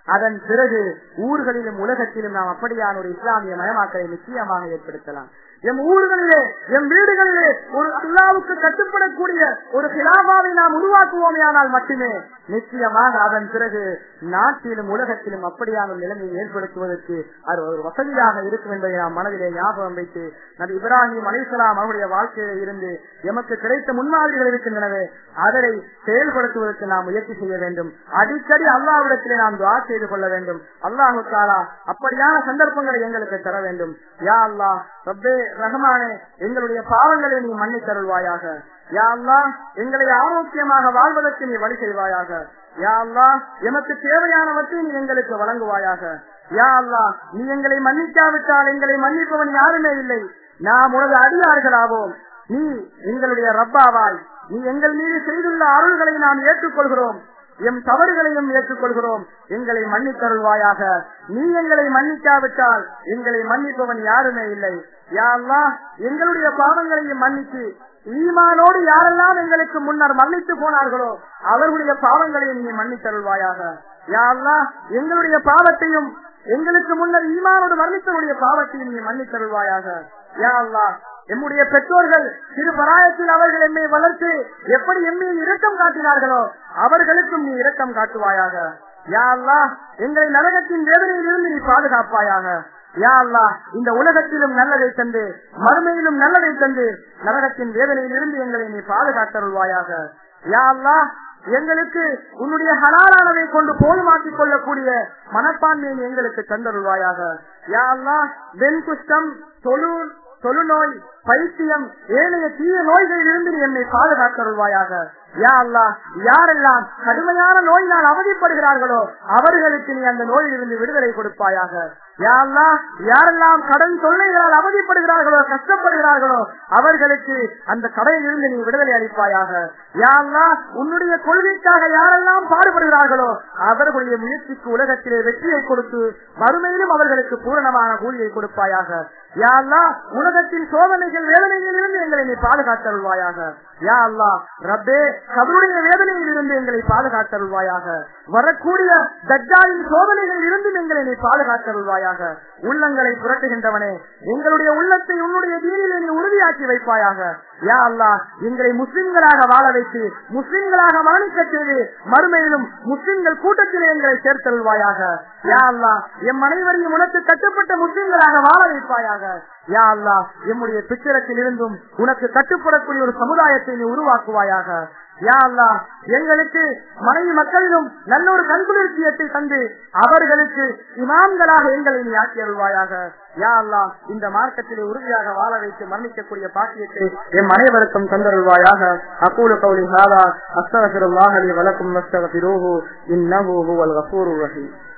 அதன் பிறகு ஊர்களிலும் உலகத்திலும் நாம் அப்படியான ஒரு இஸ்லாமிய மயமாக்கலை நிச்சயமாக ஏற்படுத்தலாம். எம் ஊர்களிலே எம் வீடுகளிலே ஒரு அல்லாஹ்வுக்கு கட்டுப்படக்கூடிய ஒரு ஹிலாஃபாவை நாம் உருவாக்குவோமே ஆனால் மட்டுமே நிச்சயமாக அதன் பிறகு நாட்டிலும் உலகத்திலும் அப்படியான நிலைமையை ஏற்படுத்துவதற்கு அது ஒரு வசதியாக இருக்கும் என்பதை நாம் மனதிலே ஞாபகம் வைத்து நபி இப்ராஹிம் அலைஹிஸ்ஸலாம் அவருடைய வாழ்க்கையில இருந்து எமக்கு கிடைத்த முன்மாதிரிகள் இருக்கின்றனவே அதனை செயல்படுத்துவதற்கு நாம் முயற்சி செய்ய வேண்டும். அடிக்கடி அல்லாஹ்விடத்திலே நாம் துஆ செய்து கொள்ள வேண்டும். அல்லாஹ் தஆலா அப்படியான சந்தர்ப்பங்களை எங்களுக்கு தர வேண்டும். யா அல்லாஹ் ரப்பே ரஹ்மானே, எங்களுடைய பாவங்களை நீ மன்னித்தருள்வாயாக. யா அல்லாஹ் எங்களை ஆரோக்கியமாக வாழ்வதற்கு நீ வழி செய்வாயாக. யா அல்லாஹ் எமக்கு தேவையானவற்றை நீ எங்களுக்கு வழங்குவாயாக. யா அல்லாஹ் நீ எங்களை மன்னிக்காவிட்டால் எங்களை மன்னிப்பவன் யாருமே இல்லை. நாம் உனது அடியார்களாவோம். நீ எங்களுடைய ரப்பாவாய். நீ எங்கள் மீது செய்துள்ள அருள்களை நாம் ஏற்றுக்கொள்கிறோம். எம் தவறுகளையும் ஏற்றுக்கொள்கிறோம். எங்களை மன்னித்தருள்வாயாக. நீ எங்களை மன்னிக்காவிட்டால் எங்களை மன்னிப்பவன் யாருமே இல்லை. யா அல்லாஹ் எங்களுடைய பாவங்களையும் மன்னித்து ஈமானோடு யாரெல்லாம் எங்களுக்கு முன்னர் மன்னித்து போனார்களோ அவர்களுடைய பாவங்களையும் நீ மன்னித்தருள்வாயாக. யா அல்லாஹ் எங்களுடைய பாவத்தையும் எங்களுக்கு முன்னர் ஈமானோடு மன்னித்தவருடைய பாவத்தையும் நீ மன்னித்தருள்வாயாக. யா அல்லாஹ் எம்முடைய பெற்றோர்கள் சிறு பராயத்தில் அவர்கள் எம்மை வளர்த்து எப்படி எம்மை இரக்கம் காட்டினார்களோ அவர்களுக்கும் நீ இரக்கம் காட்டுவாயாக. யா அல்லாஹ் எங்களை நரகத்தின் வேதனையில் இருந்து நீ பாதுகாப்பாயாக. யா அல்லாஹ் இந்த உலகத்திலும் நல்லதை தந்து மறுமையிலும் நல்லதை தந்து நரகத்தின் வேதனையில் இருந்து எங்களை நீ பாதுகாத்தருள்வாயாக. யா அல்லாஹ் எங்களுக்கு உன்னுடைய ஹலாலானதை கொண்டு போதுமாக்கிக் கொள்ளக்கூடிய மனப்பான்மையை எங்களுக்கு தந்தருள்வாயாக. யா அல்லாஹ் வெண் குஷ்டம், தொழு தொழுநோய், பைத்தியம், ஏனைய தீய நோய்களில் இருந்து நீ என்னை பாதுகாத்தருள்வாயாக. யா அல்லாஹ் யாரெல்லாம் கடுமையான நோயினால் அவதிப்படுகிறார்களோ அவர்களுக்கு நீ அந்த நோயிலிருந்து விடுதலை கொடுப்பாயாக. யா அல்லாஹ் யாரெல்லாம் கடன் தொல்லைகளால் அவதிப்படுகிறார்களோ கஷ்டப்படுகிறார்களோ அவர்களுக்கு அந்த கடையிலிருந்து நீ விடுதலை அளிப்பாயாக. யா அல்லாஹ் உன்னுடைய கொள்கைக்காக யாரெல்லாம் பாடுபடுகிறார்களோ அவர்களுடைய முயற்சிக்கு உலகத்திலே வெற்றியை கொடுத்து மறுமையிலும் அவர்களுக்கு பூரணமான கூலியை கொடுப்பாயாக. யா அல்லாஹ் உலகத்தின் சோதனைகள் வேதனைகளில் இருந்து எங்களை நீ பாதுகாத்தருள்வாயாக. யா அல்லாஹ் ரப்பே கபருடைய வேதனையில் இருந்து எங்களை பாதுகாத்தருள்வாயாக. வரக்கூடிய தஜ்ஜாலின் சோதனைகளில் இருந்து எங்களை நீ பாதுகாத்தருள்வாயாக. உள்ளங்களை புரட்டுகின்றவனே எங்களுடைய உள்ளத்தை உன்னுடைய தீனிலே நீ உறுதியாக்கி வைப்பாயாக. யா அல்லாஹ் எங்களை முஸ்லிம்களாக வாழ வைத்து முஸ்லிம்களாக மரணிக்க செய்து மறுமையிலும் முஸ்லிம்கள் கூட்டத்திலே எங்களை சேர்த்தருள்வாயாக. யா அல்லாஹ் எம் அனைவரையும் உனக்கு கட்டுப்பட்ட முஸ்லிம்களாக வாழ வைப்பாயாக. யா அல்லாஹ் எம்முடைய பிச்சரத்தில் இருந்தும் உனக்கு கட்டுப்படக்கூடிய ஒரு சமுதாயத்தை நீ உருவாக்குவாயாக. யா அல்லாஹ் எங்களுக்கு மனைவி மக்களிலும் நல்ல ஒரு கண்குளிர்ச்சியத்தை தந்து அவர்களுக்கு இமாம்களாக எங்களை நீ ஆக்கியருள்வாயாக. யா அல்லாஹ் இந்த மார்க்கத்திலே உறுதியாக வாழ வைத்து மரணிக்கக்கூடிய பாக்கியத்தை எம் அனைவருக்கும் தந்தருள்வாயாக. அகூலு கௌலி ஹாதா அஸ்தக்ஃபிருல்லாஹ் லி வ லக்கும் வஸ்தக்ஃபிரூஹு இன்னஹு ஹுவல் கஃபூருர் ரஹீம்.